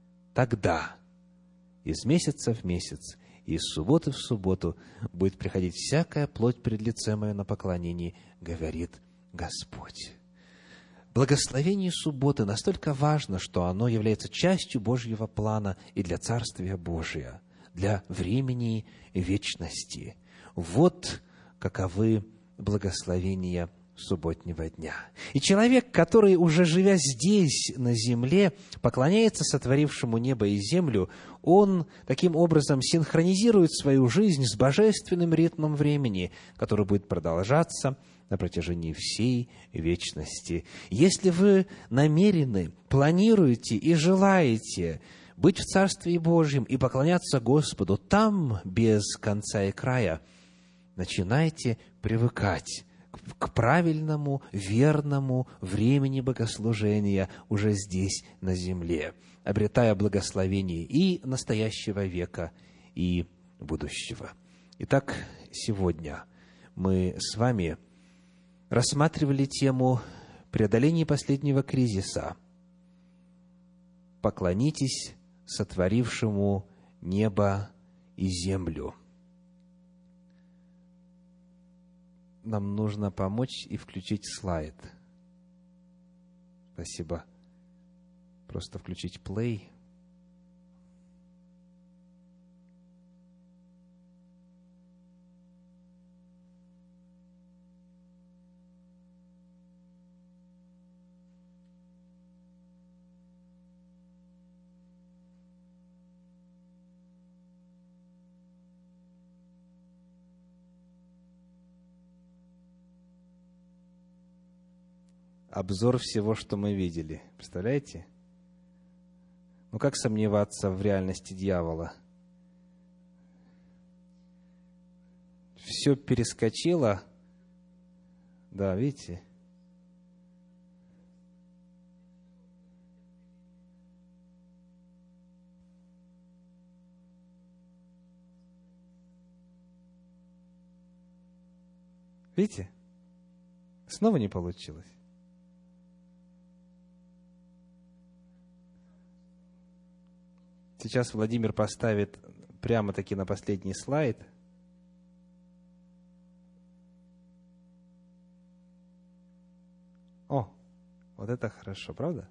Тогда из месяца в месяц, и из субботы в субботу будет приходить всякая плоть пред лицем мое на поклонение, говорит Господь». Благословение субботы настолько важно, что оно является частью Божьего плана и для Царствия Божия, для времени и вечности. Вот каковы благословения субботнего дня. И человек, который, уже живя здесь, на земле, поклоняется сотворившему небо и землю, он таким образом синхронизирует свою жизнь с божественным ритмом времени, который будет продолжаться на протяжении всей вечности. Если вы намерены, планируете и желаете быть в Царстве Божьем и поклоняться Господу там без конца и края, начинайте привыкать к правильному, верному времени богослужения уже здесь, на земле, обретая благословение и настоящего века, и будущего. Итак, сегодня мы с вами рассматривали тему преодоления последнего кризиса. Поклонитесь сотворившему небо и землю. Нам нужно помочь и включить слайд. Спасибо. Просто включить play. обзор всего, что мы видели. Представляете? Ну, как сомневаться в реальности дьявола? Все перескочило. Да, видите? Видите? Снова не получилось. Сейчас Владимир поставит прямо-таки на последний слайд. О, вот это хорошо, правда?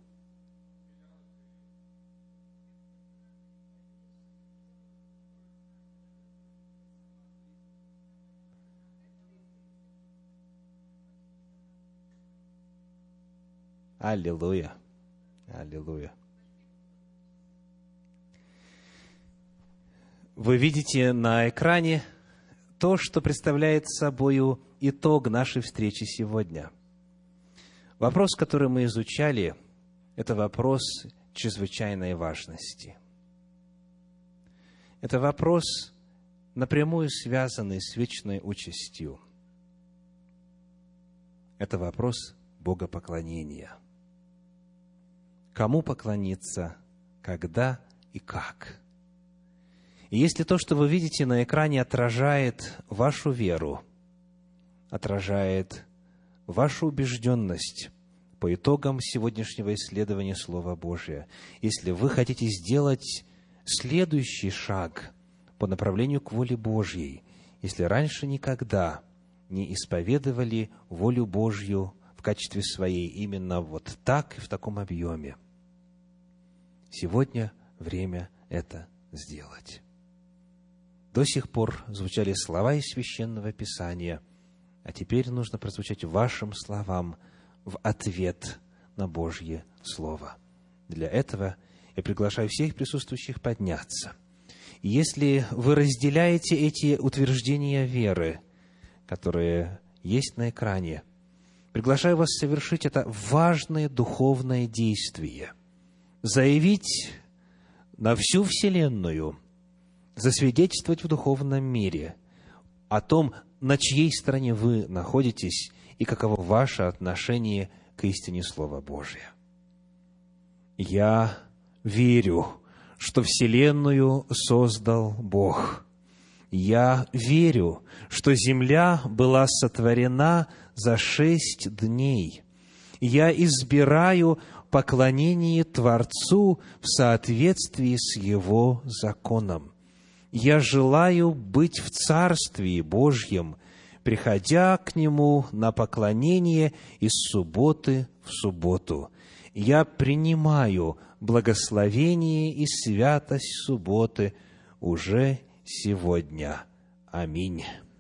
Аллилуйя! Аллилуйя! Вы видите на экране то, что представляет собою итог нашей встречи сегодня. Вопрос, который мы изучали, это вопрос чрезвычайной важности. Это вопрос, напрямую связанный с вечной участью. Это вопрос богопоклонения. Кому поклониться, когда и как? И если то, что вы видите на экране, отражает вашу веру, отражает вашу убежденность по итогам сегодняшнего исследования Слова Божия, если вы хотите сделать следующий шаг по направлению к воле Божьей, если раньше никогда не исповедовали волю Божью в качестве своей именно вот так и в таком объеме, сегодня время это сделать. До сих пор звучали слова из Священного Писания, а теперь нужно прозвучать вашим словам в ответ на Божье Слово. Для этого я приглашаю всех присутствующих подняться. И если вы разделяете эти утверждения веры, которые есть на экране, приглашаю вас совершить это важное духовное действие. Заявить на всю Вселенную, засвидетельствовать в духовном мире о том, на чьей стороне вы находитесь и каково ваше отношение к истине Слова Божия. Я верю, что Вселенную создал Бог. Я верю, что земля была сотворена за шесть дней. Я избираю поклонение Творцу в соответствии с Его законом. Я желаю быть в Царстве Божьем, приходя к Нему на поклонение из субботы в субботу. Я принимаю благословение и святость субботы уже сегодня. Аминь.